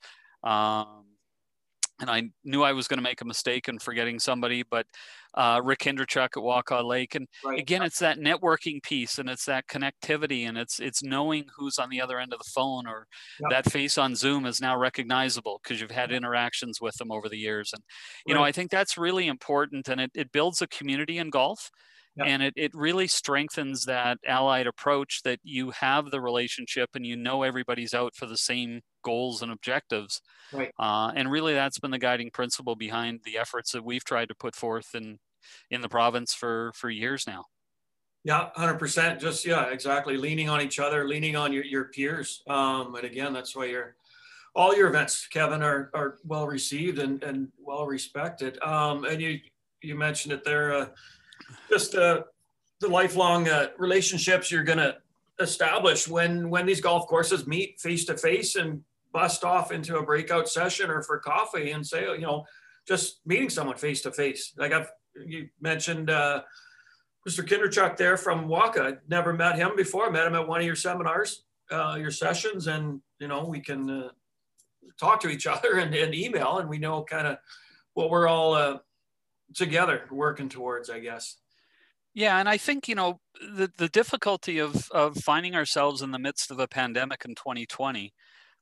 And I knew I was going to make a mistake in forgetting somebody, but Rick Hinderchuk at Wakaw Lake. And again, it's that networking piece, and it's that connectivity, and it's knowing who's on the other end of the phone, or that face on Zoom is now recognizable because you've had interactions with them over the years. And, you know, I think that's really important, and it builds a community in golf. And it really strengthens that allied approach, that you have the relationship and you know everybody's out for the same goals and objectives. Right. And really that's been the guiding principle behind the efforts that we've tried to put forth in the province for years now. Yeah, 100%. Just, exactly. Leaning on each other, leaning on your peers. And again, that's why all your events, Kevin, are well received and well respected. And you mentioned it there, just the lifelong relationships you're going to establish when these golf courses meet face to face and bust off into a breakout session or for coffee and say, you know, just meeting someone face to face. Like you mentioned Mr. Kinderchuk there from Wakaw. I'd never met him before. I met him at one of your seminars, your sessions, and, you know, we can talk to each other and email, and we know kind of what we're all together working towards, I guess. Yeah, and I think, you know, the difficulty of finding ourselves in the midst of a pandemic in 2020,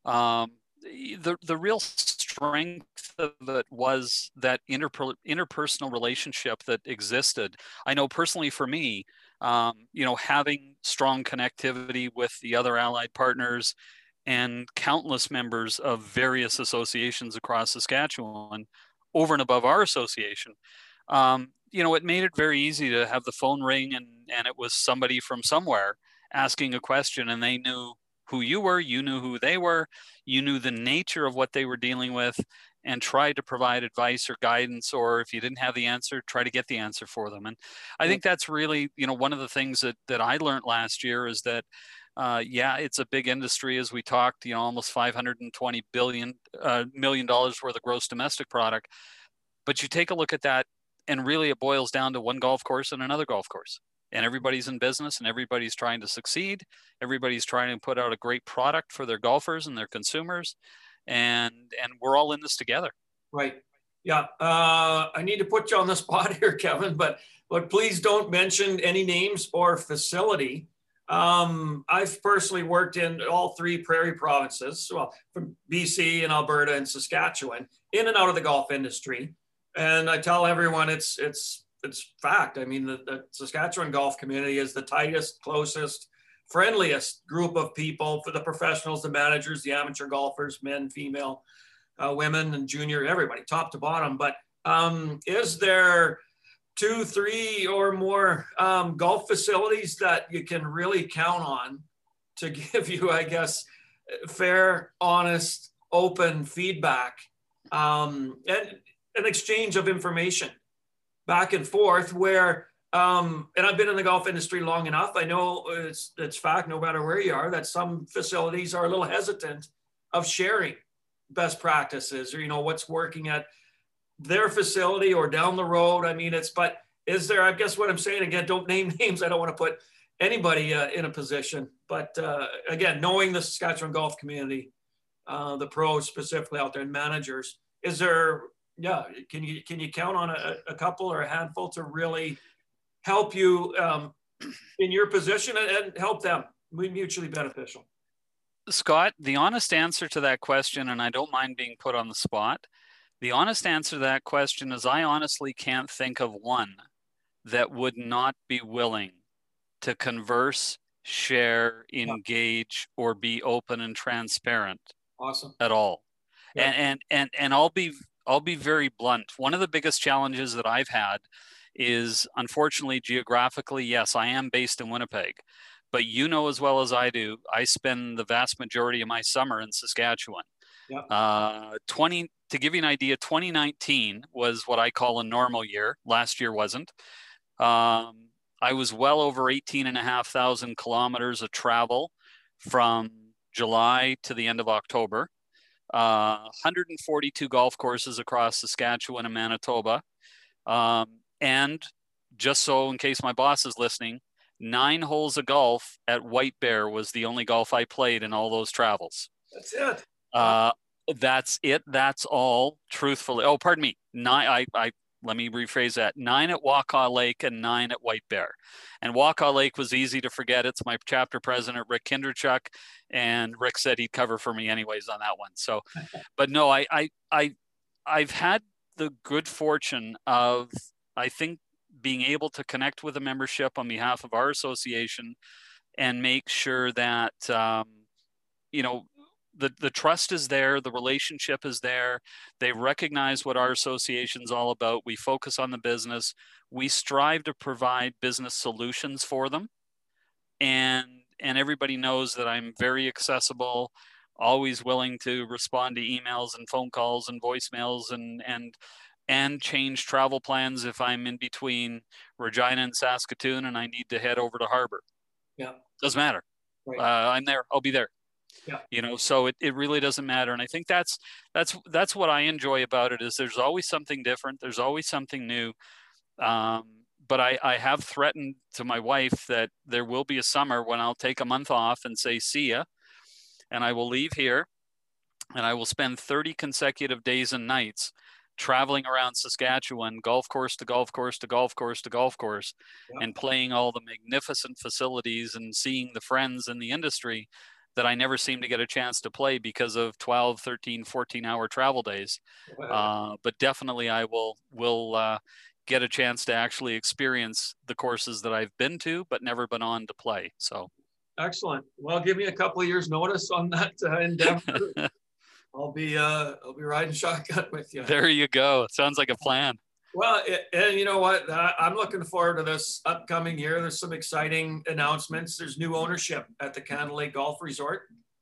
the real strength of it was that interpersonal relationship that existed. I know personally for me, you know, having strong connectivity with the other allied partners and countless members of various associations across Saskatchewan over and above our association, you know, it made it very easy to have the phone ring and it was somebody from somewhere asking a question, and they knew who you were, you knew who they were, you knew the nature of what they were dealing with, and tried to provide advice or guidance, or if you didn't have the answer, try to get the answer for them. And I think that's really, you know, one of the things that I learned last year is that it's a big industry, as we talked, you know, almost $520 million worth of gross domestic product. But you take a look at that, and really it boils down to one golf course and another golf course. And everybody's in business and everybody's trying to succeed. Everybody's trying to put out a great product for their golfers and their consumers. And we're all in this together. Right. Yeah. I need to put you on the spot here, Kevin, but please don't mention any names or facility. I've personally worked in all three prairie provinces, well, from BC and Alberta and Saskatchewan, in and out of the golf industry. And I tell everyone it's fact. I mean, the Saskatchewan golf community is the tightest, closest, friendliest group of people for the professionals, the managers, the amateur golfers, men, female, women, and junior, everybody, top to bottom. But is there 2, 3 or more golf facilities that you can really count on to give you, I guess, fair, honest, open feedback and an exchange of information back and forth where, and I've been in the golf industry long enough. I know it's fact, no matter where you are, that some facilities are a little hesitant of sharing best practices or, you know, what's working at their facility or down the road. I mean, but is there, I guess what I'm saying, again, don't name names. I don't want to put anybody in a position, but again, knowing the Saskatchewan golf community, the pros specifically out there and managers, is there, can you count on a couple or a handful to really help you in your position and help them mutually beneficial? Scott, the honest answer to that question, and I don't mind being put on the spot, The honest answer to that question is I honestly can't think of one that would not be willing to converse, share, engage, or be open and transparent. Awesome. At all. Yeah. And I'll be very blunt. One of the biggest challenges that I've had is, unfortunately, geographically, yes, I am based in Winnipeg, but you know as well as I do, I spend the vast majority of my summer in Saskatchewan. Yeah. To give you an idea, 2019 was what I call a normal year. Last year wasn't. I was well over 18,500 kilometers of travel from July to the end of October. 142 golf courses across Saskatchewan and Manitoba. And just so in case my boss is listening, 9 holes of golf at White Bear was the only golf I played in all those travels. That's it. That's it. That's all, truthfully. Oh, pardon me. Let me rephrase that. 9 at Wakaw Lake and 9 at White Bear. And Wakaw Lake was easy to forget. It's my chapter president, Rick Kinderchuk. And Rick said he'd cover for me anyways on that one. So, but no, I've had the good fortune of, I think, being able to connect with a membership on behalf of our association and make sure that, you know, the trust is there, the relationship is there. They recognize what our association's all about. We focus on the business. We strive to provide business solutions for them. And everybody knows that I'm very accessible, always willing to respond to emails and phone calls and voicemails and change travel plans if I'm in between Regina and Saskatoon and I need to head over to Harbor. Yeah. Doesn't matter. Right. I'm there. I'll be there. Yeah. You know, so it really doesn't matter. And I think that's what I enjoy about it, is there's always something different. There's always something new. But I have threatened to my wife that there will be a summer when I'll take a month off and say, see ya. And I will leave here and I will spend 30 consecutive days and nights traveling around Saskatchewan, golf course to golf course to golf course to golf course, and playing all the magnificent facilities and seeing the friends in the industry that I never seem to get a chance to play because of 12, 13, 14-hour travel days. But definitely I will get a chance to actually experience the courses that I've been to, but never been on to play. So. Excellent. Well, give me a couple of years notice on that endeavor. I'll be riding shotgun with you. There you go. It sounds like a plan. Well, and you know what? I'm looking forward to this upcoming year. There's some exciting announcements. There's new ownership at the Canada Lake Golf Resort.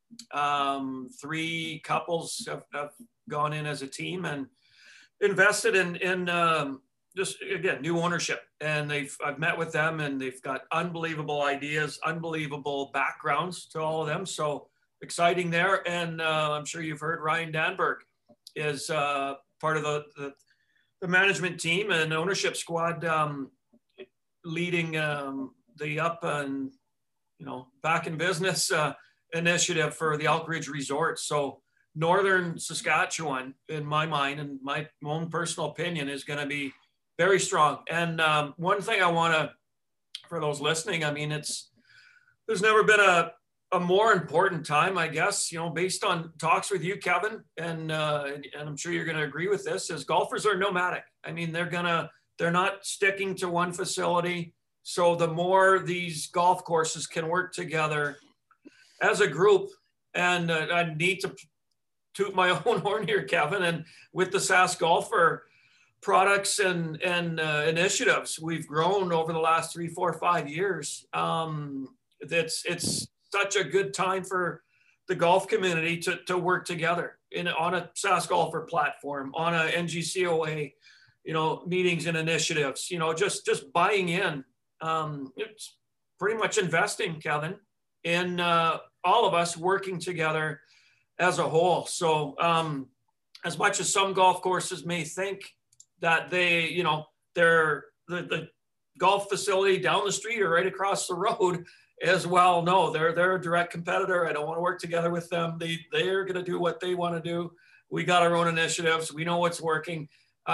3 couples have gone in as a team and invested in just, again, new ownership. And I've met with them and they've got unbelievable ideas, unbelievable backgrounds to all of them. So exciting there. And I'm sure you've heard Ryan Danberg is part of the management team and ownership squad, leading the up and, you know, back in business initiative for the Elk Ridge Resort. So Northern Saskatchewan, in my mind and my own personal opinion, is going to be very strong. And one thing I want to, for those listening, I mean, there's never been a more important time, I guess, you know, based on talks with you, Kevin, and I'm sure you're going to agree with this, is golfers are nomadic. I mean, they're not sticking to one facility. So the more these golf courses can work together as a group, and I need to toot my own horn here, Kevin, and with the Sask Golfer products and initiatives we've grown over the last 3, 4, 5 years. It's such a good time for the golf community to work together on a Sask Golfer platform, on a NGCOA, you know, meetings and initiatives, you know, just buying in. It's pretty much investing, Kevin, in all of us working together as a whole. So as much as some golf courses may think that they, you know, they're the golf facility down the street or right across the road as well, no, they're a direct competitor. I don't want to work together with them. They're going to do what they want to do. We got our own initiatives. We know what's working.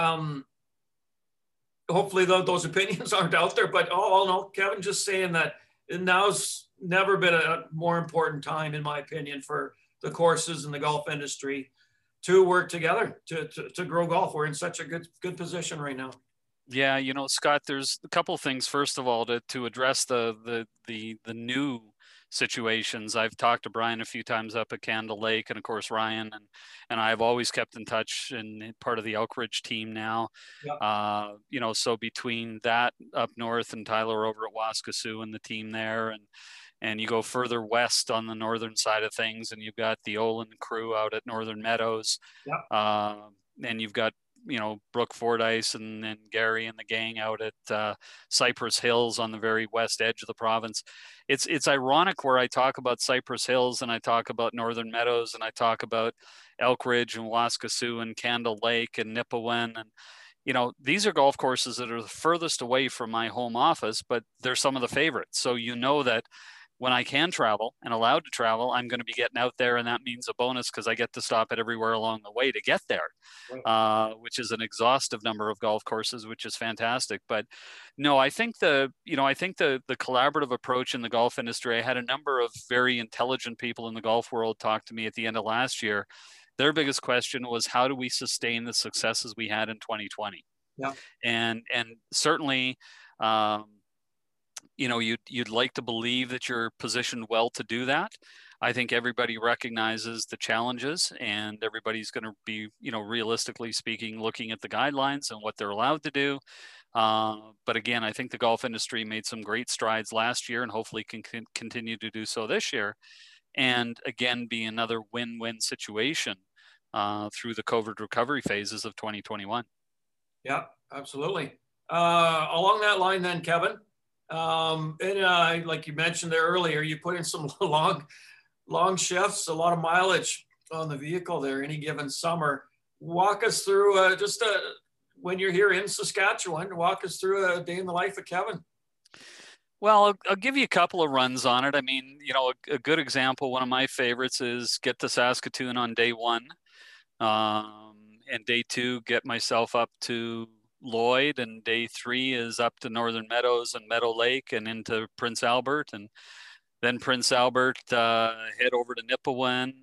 Hopefully those opinions aren't out there, but all in all, Kevin, just saying that now's never been a more important time, in my opinion, for the courses and the golf industry to work together to grow golf. We're in such a good position right now. Yeah, you know, Scott, there's a couple of things. First of all, to address the new situations. I've talked to Brian a few times up at Candle Lake, and of course Ryan and I have always kept in touch, and part of the Elkridge team now. Yeah. You know, so between that up north and Tyler over at Waskesiu and the team there, and you go further west on the northern side of things, and you've got the Olin crew out at Northern Meadows. Yeah. And you've got, you know, Brooke Fordyce and Gary and the gang out at Cypress Hills on the very west edge of the province. It's ironic where I talk about Cypress Hills and I talk about Northern Meadows and I talk about Elkridge and Waskesiu and Candle Lake and Nipawin. And, you know, these are golf courses that are the furthest away from my home office, but they're some of the favorites. So you know that when I can travel and allowed to travel, I'm going to be getting out there, and that means a bonus because I get to stop at everywhere along the way to get there, which is an exhaustive number of golf courses, which is fantastic. But no, I think the collaborative approach in the golf industry. I had a number of very intelligent people in the golf world talk to me at the end of last year. Their biggest question was, how do we sustain the successes we had in 2020? Yeah, and certainly. You know, you'd like to believe that you're positioned well to do that. I think everybody recognizes the challenges, and everybody's going to be, you know, realistically speaking, looking at the guidelines and what they're allowed to do. But again, I think the golf industry made some great strides last year, and hopefully can continue to do so this year. And again, be another win-win situation through the COVID recovery phases of 2021. Yeah, absolutely. Along that line, then, Kevin. Like you mentioned there earlier, you put in some long shifts, a lot of mileage on the vehicle there any given summer. Walk us through when you're here in Saskatchewan, walk us through a day in the life of Kevin. Well, I'll give you a couple of runs on it. I mean, you know, a good example, one of my favorites is get to Saskatoon on day one, and day two, get myself up to Lloyd, and day three is up to Northern Meadows and Meadow Lake and into Prince Albert, and then Prince Albert, head over to Nipawin,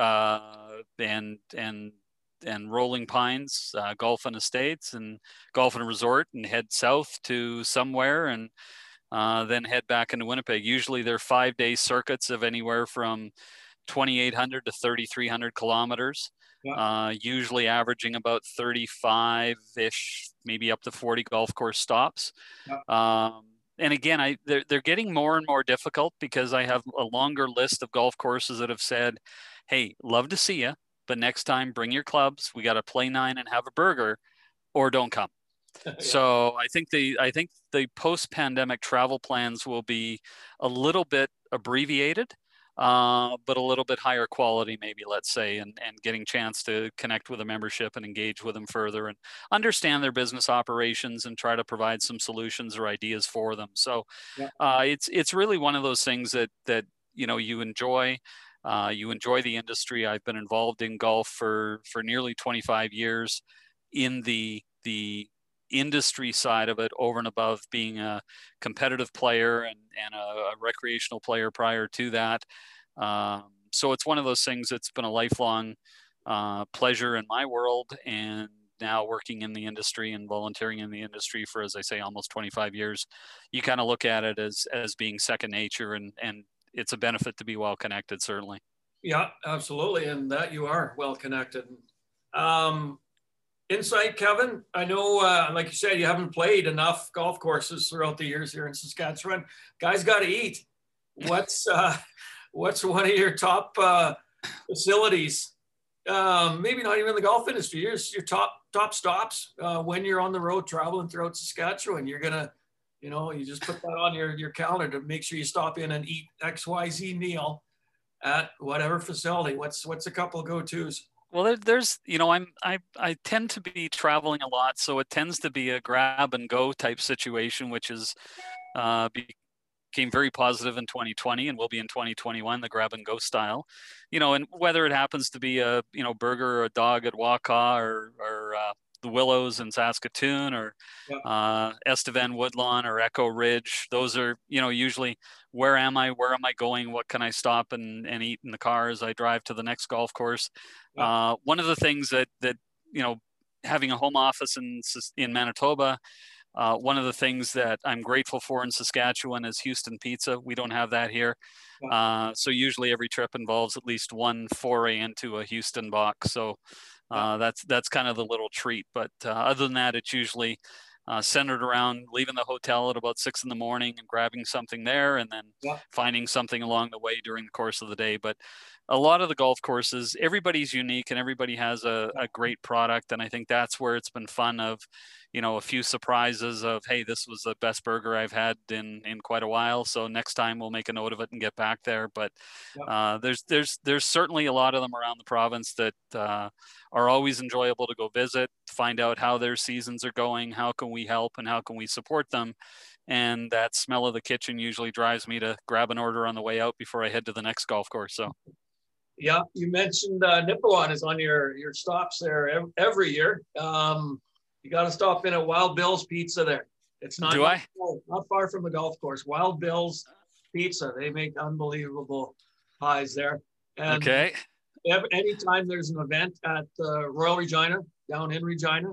and Rolling Pines, Golf and Estates and Golf and Resort, and head south to somewhere, and then head back into Winnipeg. Usually they're 5-day circuits of anywhere from 2,800 to 3,300 kilometers. Yeah. Usually averaging about 35-ish, maybe up to 40 golf course stops. Yeah. And again, they're getting more and more difficult because I have a longer list of golf courses that have said, hey, love to see you, but next time bring your clubs. We got to play 9 and have a burger, or don't come. Yeah. So I think the post-pandemic travel plans will be a little bit abbreviated, but a little bit higher quality, maybe, let's say, and getting chance to connect with a membership and engage with them further and understand their business operations and try to provide some solutions or ideas for them. So yeah. It's really one of those things that you know, you enjoy the industry. I've been involved in golf for nearly 25 years in the industry side of it, over and above being a competitive player and a recreational player prior to that. So it's one of those things that's been a lifelong pleasure in my world, and now working in the industry and volunteering in the industry for, as I say, almost 25 years, you kind of look at it as being second nature, and it's a benefit to be well connected, certainly. Yeah, absolutely. And that you are well connected. Insight, Kevin. I know, like you said, you haven't played enough golf courses throughout the years here in Saskatchewan. Guys got to eat. What's one of your top facilities? Maybe not even the golf industry. Your top stops when you're on the road traveling throughout Saskatchewan. You're gonna, you know, you just put that on your calendar to make sure you stop in and eat XYZ meal at whatever facility. What's a couple of go-tos? Well, there's, you know, I tend to be traveling a lot, so it tends to be a grab and go type situation, which is became very positive in 2020 and will be in 2021, the grab and go style, you know, and whether it happens to be a, you know, burger or a dog at Waka or the Willows in Saskatoon, or Estevan Woodlawn or Echo Ridge. Those are, usually where am I going? What can I stop and eat in the car as I drive to the next golf course? One of the things that having a home office in Manitoba, one of the things that I'm grateful for in Saskatchewan is Houston Pizza. We don't have that here. So usually every trip involves at least one foray into a Houston box. So that's kind of the little treat. But other than that, it's usually centered around leaving the hotel at about 6 a.m. and grabbing something there, and then finding something along the way during the course of the day. But a lot of the golf courses, everybody's unique and everybody has a great product. And I think that's where it's been fun of, a few surprises of, hey, this was the best burger I've had in quite a while. So next time we'll make a note of it and get back there. But there's certainly a lot of them around the province that are always enjoyable to go visit, find out how their seasons are going, how can we help and how can we support them. And that smell of the kitchen usually drives me to grab an order on the way out before I head to the next golf course. So. Yeah, you mentioned Nipawin is on your stops there every year. You got to stop in at Wild Bill's Pizza there. It's not far from the golf course. Wild Bill's Pizza. They make unbelievable pies there. And okay. Anytime there's an event at Royal Regina, down in Regina,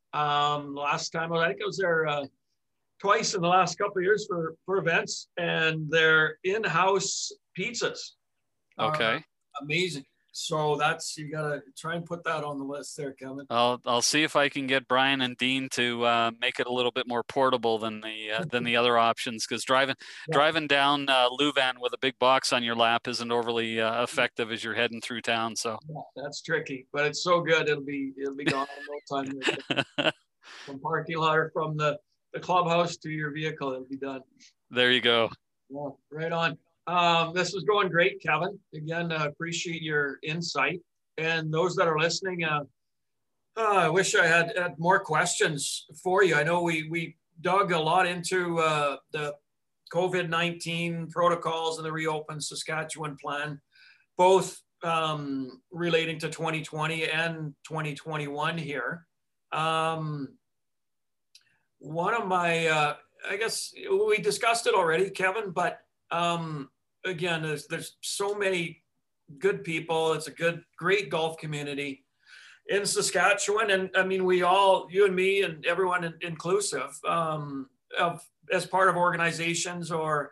last time I think I was there twice in the last couple of years for events, and their in-house pizzas. Okay. Amazing. So you gotta try and put that on the list there, Kevin. I'll see if I can get Brian and Dean to make it a little bit more portable than the other options, because driving down Louvain with a big box on your lap isn't overly effective as you're heading through town. So that's tricky, but it's so good. It'll be gone in no time. From parking lot or from the clubhouse to your vehicle, it'll be done. There you go. Yeah, right on. This is going great, Kevin. Again, appreciate your insight. And those that are listening, I wish I had more questions for you. I know we dug a lot into the COVID-19 protocols and the Reopen Saskatchewan plan, both relating to 2020 and 2021 here. One of my, I guess we discussed it already, Kevin, but again, there's so many good people. It's a great golf community in Saskatchewan. And I mean, we all, you and me and everyone inclusive, as part of organizations or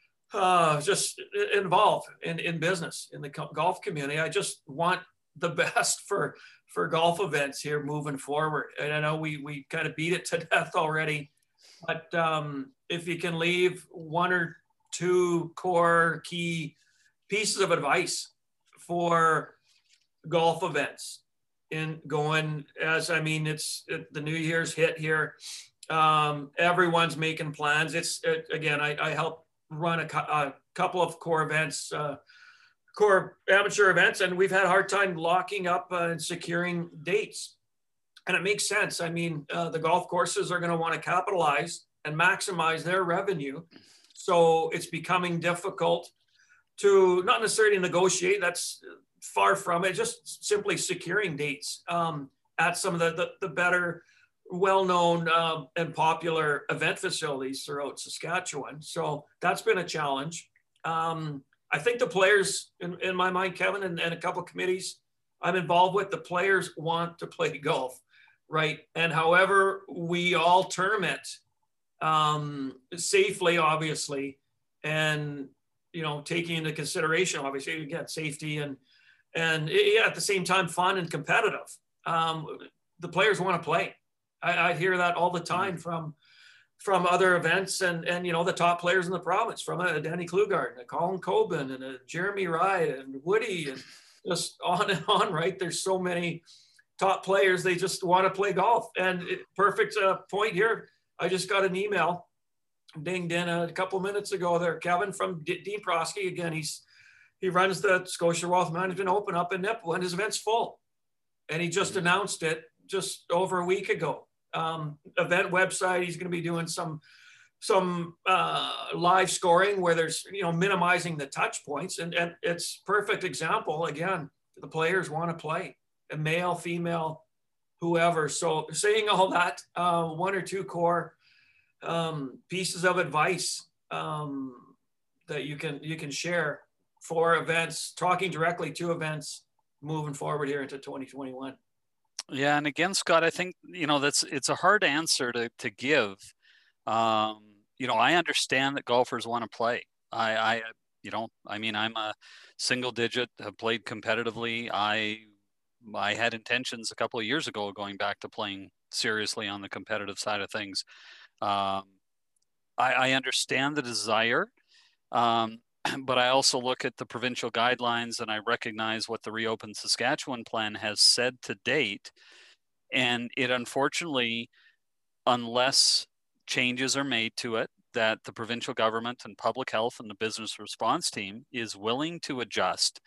just involved in business in the golf community. I just want the best for golf events here moving forward. And I know we kind of beat it to death already, but if you can leave one or two core key pieces of advice for golf events in going, as I mean, the New Year's hit here. Everyone's making plans. Again, I help run a couple of core events, core amateur events, and we've had a hard time locking up and securing dates. And it makes sense. I mean, the golf courses are going to want to capitalize and maximize their revenue. So it's becoming difficult to not necessarily negotiate. That's far from it. Just simply securing dates at some of the better, well-known and popular event facilities throughout Saskatchewan. So that's been a challenge. I think the players, in my mind, Kevin, and a couple of committees I'm involved with, the players want to play golf, right? And however we all tournament safely, obviously, and taking into consideration, obviously, again, safety and at the same time, fun and competitive. The players want to play. I hear that all the time from other events and the top players in the province, from a Danny Klugard and a Colin Coben and a Jeremy Wright and Woody and just on and on, right? There's so many top players. They just want to play golf. And perfect point here. I just got an email dinged in a couple of minutes ago there, Kevin, from Dean Prosky. Again, he runs the Scotia Wealth Management Open up in Nipawin, and his event's full. And he just announced it just over a week ago. Event website, he's going to be doing some live scoring where there's, minimizing the touch points. And it's perfect example. Again, the players want to play, a male, female, whoever. So saying all that, one or two core pieces of advice that you can share for events, talking directly to events moving forward here into 2021. Yeah, and again, Scott, I think it's a hard answer to give. I understand that golfers want to play. I'm a single digit, have played competitively. I had intentions a couple of years ago of going back to playing seriously on the competitive side of things. I understand the desire, but I also look at the provincial guidelines and I recognize what the Reopen Saskatchewan plan has said to date. And it unfortunately, unless changes are made to it, that the provincial government and public health and the business response team is willing to adjust,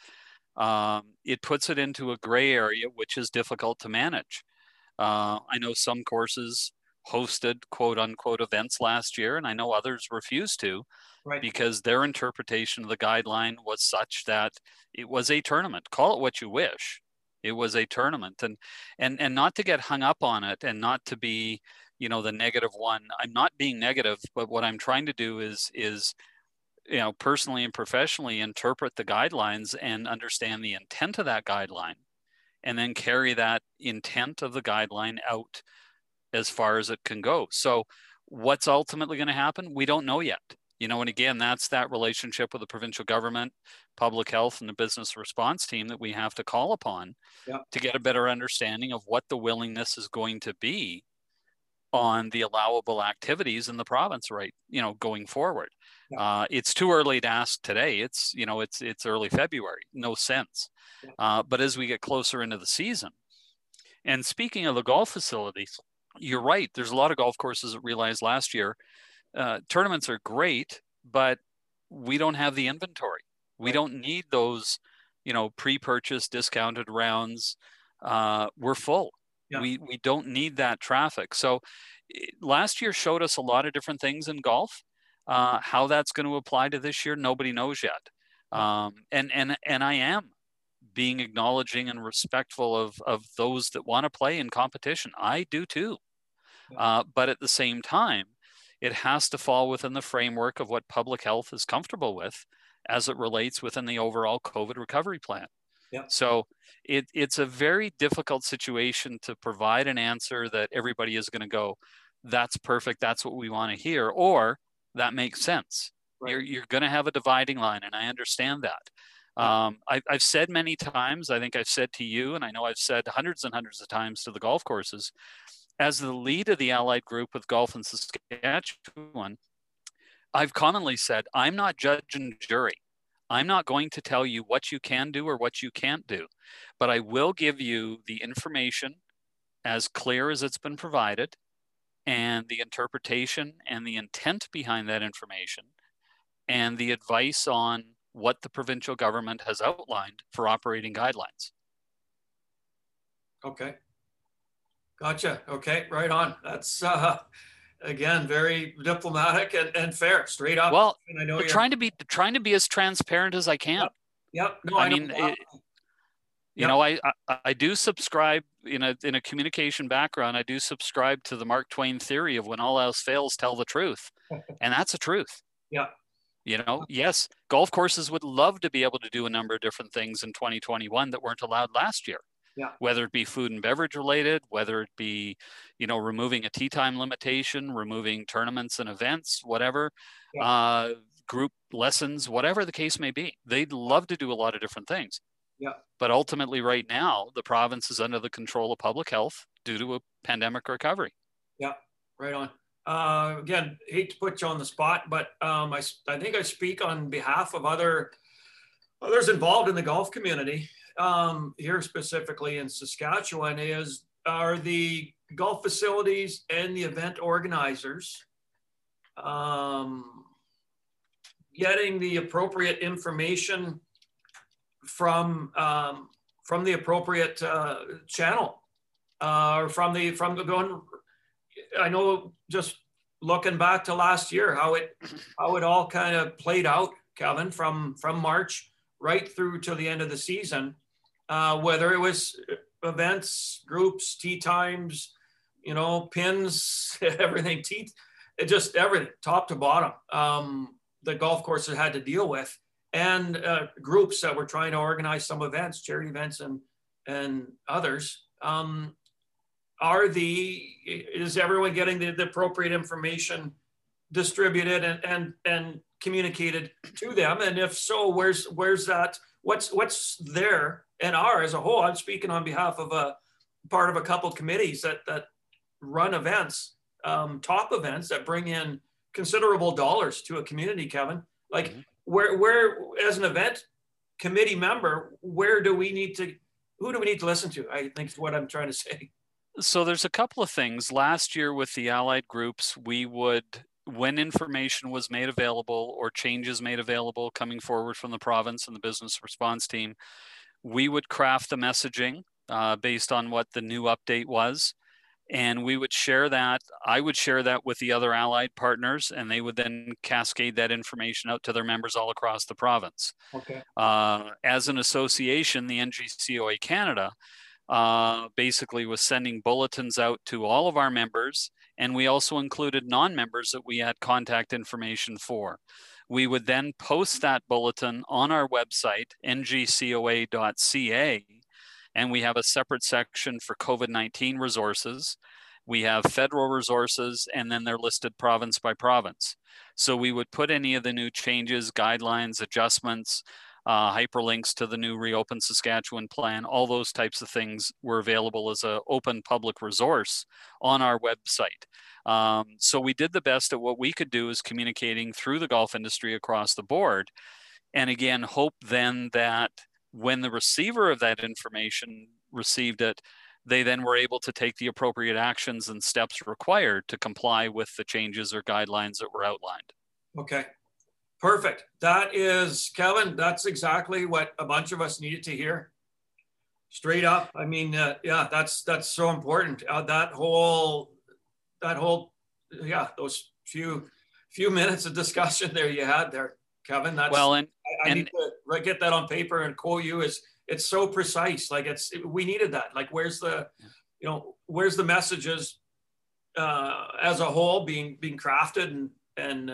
it puts it into a gray area, which is difficult to manage. I know some courses hosted quote unquote events last year, and I know others refused to, right, because their interpretation of the guideline was such that it was a tournament. Call it what you wish. It was a tournament, and not to get hung up on it and not to be, the negative one. I'm not being negative, but what I'm trying to do is personally and professionally interpret the guidelines and understand the intent of that guideline, and then carry that intent of the guideline out as far as it can go. So what's ultimately going to happen? We don't know yet. And again, that's that relationship with the provincial government, public health, and the business response team that we have to call upon to get a better understanding of what the willingness is going to be on the allowable activities in the province, right? Going forward. It's too early to ask today. It's early February, no sense. But as we get closer into the season, and speaking of the golf facilities, you're right. There's a lot of golf courses that realized last year, tournaments are great, but we don't have the inventory. We don't need those, pre-purchase discounted rounds. We're full. We don't need that traffic. So last year showed us a lot of different things in golf. How that's going to apply to this year, nobody knows yet. And I am being acknowledging and respectful of those that want to play in competition. I do too. But at the same time, it has to fall within the framework of what public health is comfortable with as it relates within the overall COVID recovery plan. So it's a very difficult situation to provide an answer that everybody is going to go, that's perfect, that's what we want to hear, or that makes sense. Right. You're going to have a dividing line, and I understand that. I've said many times, I think I've said to you, and I know I've said hundreds and hundreds of times to the golf courses, as the lead of the allied group with Golf in Saskatchewan, I've commonly said, I'm not judge and jury. I'm not going to tell you what you can do or what you can't do, but I will give you the information as clear as it's been provided, and the interpretation and the intent behind that information, and the advice on what the provincial government has outlined for operating guidelines. Okay. Gotcha. Okay, right on. That's again very diplomatic and fair, straight up. Well, and I know you're trying to be as transparent as I can. Yep. No, I mean, I do subscribe in a communication background. I do subscribe to the Mark Twain theory of when all else fails, tell the truth, and that's a truth. Yeah. Yes, golf courses would love to be able to do a number of different things in 2021 that weren't allowed last year. Yeah. Whether it be food and beverage related, whether it be, removing a tee time limitation, removing tournaments and events, whatever, group lessons, whatever the case may be. They'd love to do a lot of different things. Yeah. But ultimately right now, the province is under the control of public health due to a pandemic recovery. Yeah, right on. Again, hate to put you on the spot, but I think I speak on behalf of others involved in the golf community. Here specifically in Saskatchewan are the golf facilities and the event organizers getting the appropriate information from the appropriate channel or from the going. I know, just looking back to last year, how it all kind of played out, Kevin, from March right through to the end of the season. Whether it was events, groups, tea times, you know, pins, everything, just everything, top to bottom. The golf course has had to deal with, and groups that were trying to organize some events, charity events, and others. Is everyone getting the appropriate information distributed and communicated to them? And if so, where's that? What's there and as a whole? I'm speaking on behalf of a part of a couple committees that run events, top events that bring in considerable dollars to a community, Kevin. Like, mm-hmm. where as an event committee member, who do we need to listen to? I think is what I'm trying to say. So there's a couple of things. Last year with the allied groups, we would, when information was made available or changes made available coming forward from the province and the business response team, we would craft the messaging based on what the new update was. And we would share that. I would share that with the other allied partners, and they would then cascade that information out to their members all across the province. Okay. As an association, the NGCOA Canada basically was sending bulletins out to all of our members, and we also included non-members that we had contact information for. We would then post that bulletin on our website, ngcoa.ca, and we have a separate section for COVID-19 resources. We have federal resources, and then they're listed province by province. So we would put any of the new changes, guidelines, adjustments, hyperlinks to the new Reopen Saskatchewan plan, all those types of things were available as an open public resource on our website. So we did the best at what we could do is communicating through the golf industry across the board. And again, hope then that when the receiver of that information received it, they then were able to take the appropriate actions and steps required to comply with the changes or guidelines that were outlined. Okay, perfect. That is, Kevin, that's exactly what a bunch of us needed to hear. Straight up. I mean, yeah, that's so important. Those few minutes of discussion there you had there, Kevin. That's well, and I need to get that on paper and quote you. It's so precise. Like we needed that. Like where's the messages as a whole being crafted and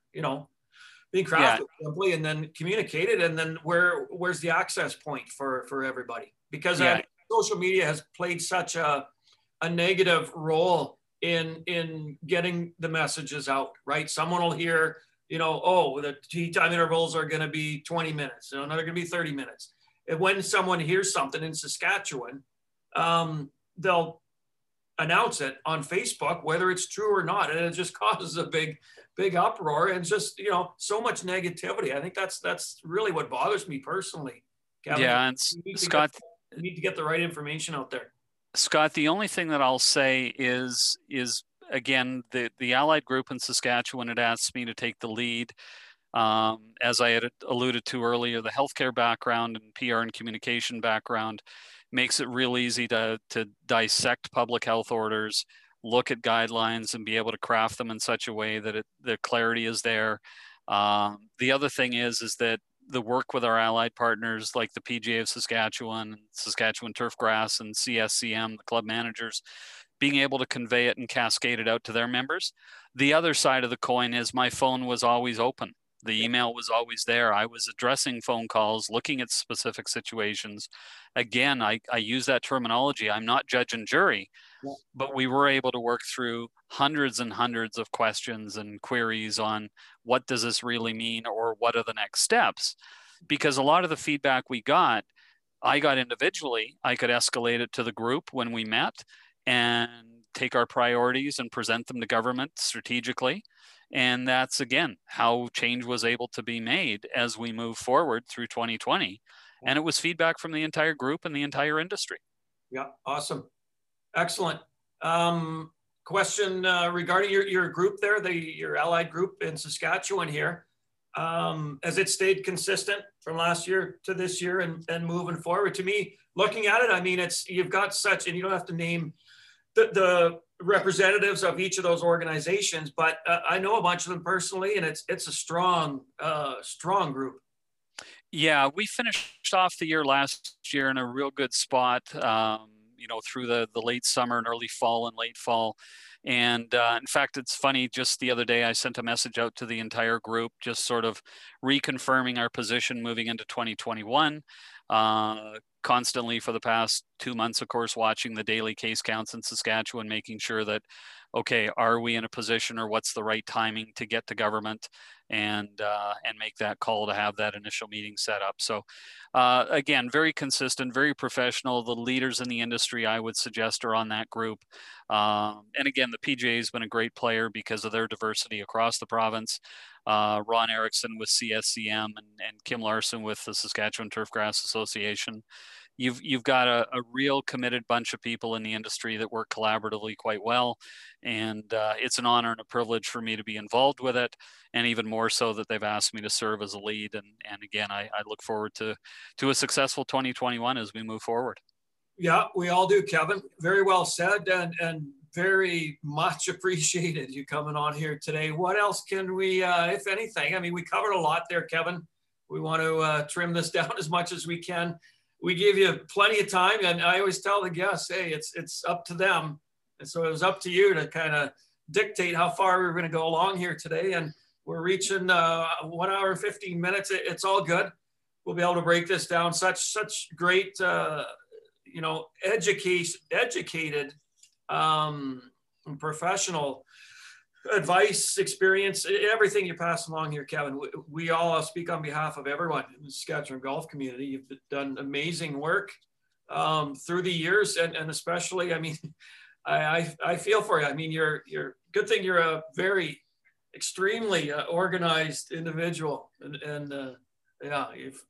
being crafted simply and then communicated, and then where's the access point for everybody? Because social media has played such a negative role in getting the messages out, right? Someone will hear, the tea time intervals are going to be 20 minutes, they're going to be 30 minutes. And when someone hears something in Saskatchewan, they'll announce it on Facebook, whether it's true or not. And it just causes a big uproar and just, so much negativity. I think that's really what bothers me personally, Kevin. Yeah, and Scott, you need to get the right information out there. Scott, the only thing that I'll say is again, the allied group in Saskatchewan had asked me to take the lead. As I had alluded to earlier, the healthcare background and PR and communication background makes it real easy to dissect public health orders, look at guidelines, and be able to craft them in such a way that the clarity is there. The other thing is that the work with our allied partners like the PGA of Saskatchewan, Saskatchewan Turfgrass, and CSCM, the club managers, being able to convey it and cascade it out to their members. The other side of the coin is my phone was always open. The email was always there. I was addressing phone calls, looking at specific situations. Again, I use that terminology. I'm not judge and jury, but we were able to work through hundreds and hundreds of questions and queries on what does this really mean or what are the next steps? Because a lot of the feedback I got individually. I could escalate it to the group when we met and take our priorities and present them to government strategically. And that's, again, how change was able to be made as we move forward through 2020. And it was feedback from the entire group and the entire industry. Yeah, awesome. Excellent. Question regarding your group there, your allied group in Saskatchewan here. Has it stayed consistent from last year to this year and moving forward? To me, looking at it, I mean, you've got such, and you don't have to name the representatives of each of those organizations, but I know a bunch of them personally, and it's a strong group. Yeah, we finished off the year last year in a real good spot. you know, through the late summer and early fall and late fall. And in fact, it's funny, just the other day, I sent a message out to the entire group, just sort of reconfirming our position moving into 2021. Constantly for the past 2 months, of course, watching the daily case counts in Saskatchewan, making sure that, okay, are we in a position, or what's the right timing to get to government and make that call to have that initial meeting set up. So again, very consistent, very professional. The leaders in the industry, I would suggest, are on that group. And again, the PGA has been a great player because of their diversity across the province. Ron Erickson with CSCM and Kim Larson with the Saskatchewan Turfgrass Association. You've got a real committed bunch of people in the industry that work collaboratively quite well. And it's an honor and a privilege for me to be involved with it. And even more so that they've asked me to serve as a lead. And again, I look forward to a successful 2021 as we move forward. Yeah, we all do, Kevin. Very well said, and very much appreciated you coming on here today. What else can we, if anything, I mean, we covered a lot there, Kevin. We want to trim this down as much as we can. We gave you plenty of time, and I always tell the guests, hey, it's up to them. And so it was up to you to kind of dictate how far we were going to go along here today. And we're reaching 1 hour and 15 minutes. It's all good. We'll be able to break this down. Such great, you know, educated, professional advice, experience, everything you pass along here, Kevin. We all speak on behalf of everyone in the Saskatchewan golf community. You've done amazing work through the years, and especially, I mean, I feel for you. I mean, you're good thing you're a very extremely organized individual, and yeah,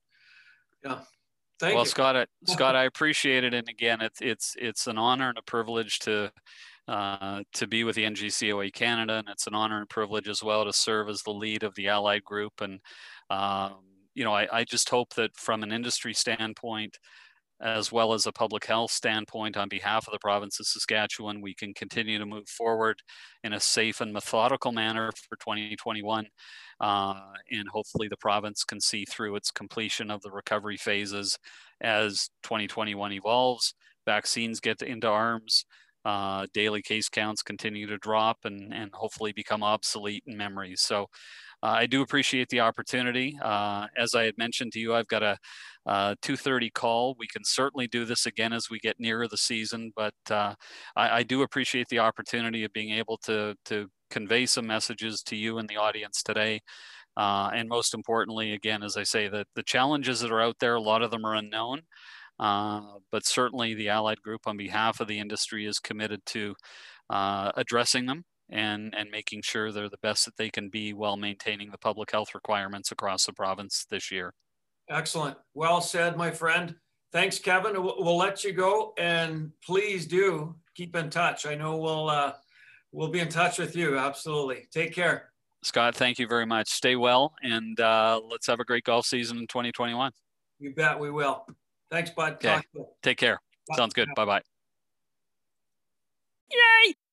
thank you. Scott, I appreciate it, and again, it's an honor and a privilege to be with the NGCOA Canada, and it's an honor and privilege as well to serve as the lead of the Allied Group. And you know, I just hope that from an industry standpoint, as well as a public health standpoint, on behalf of the province of Saskatchewan, we can continue to move forward in a safe and methodical manner for 2021. And hopefully the province can see through its completion of the recovery phases as 2021 evolves, vaccines get into arms, daily case counts continue to drop and hopefully become obsolete in memories. So I do appreciate the opportunity. As I had mentioned to you, I've got a 2:30 call. We can certainly do this again as we get nearer the season, but I do appreciate the opportunity of being able to convey some messages to you and the audience today. And most importantly, again, as I say, that the challenges that are out there, a lot of them are unknown. But certainly the Allied Group on behalf of the industry is committed to addressing them and making sure they're the best that they can be while maintaining the public health requirements across the province this year. Excellent. Well said, my friend. Thanks, Kevin. We'll let you go, and please do keep in touch. I know we'll be in touch with you. Absolutely. Take care. Scott, thank you very much. Stay well, and let's have a great golf season in 2021. You bet we will. Thanks, bud. Okay. Take care. Bye. Sounds good. Bye-bye. Yay!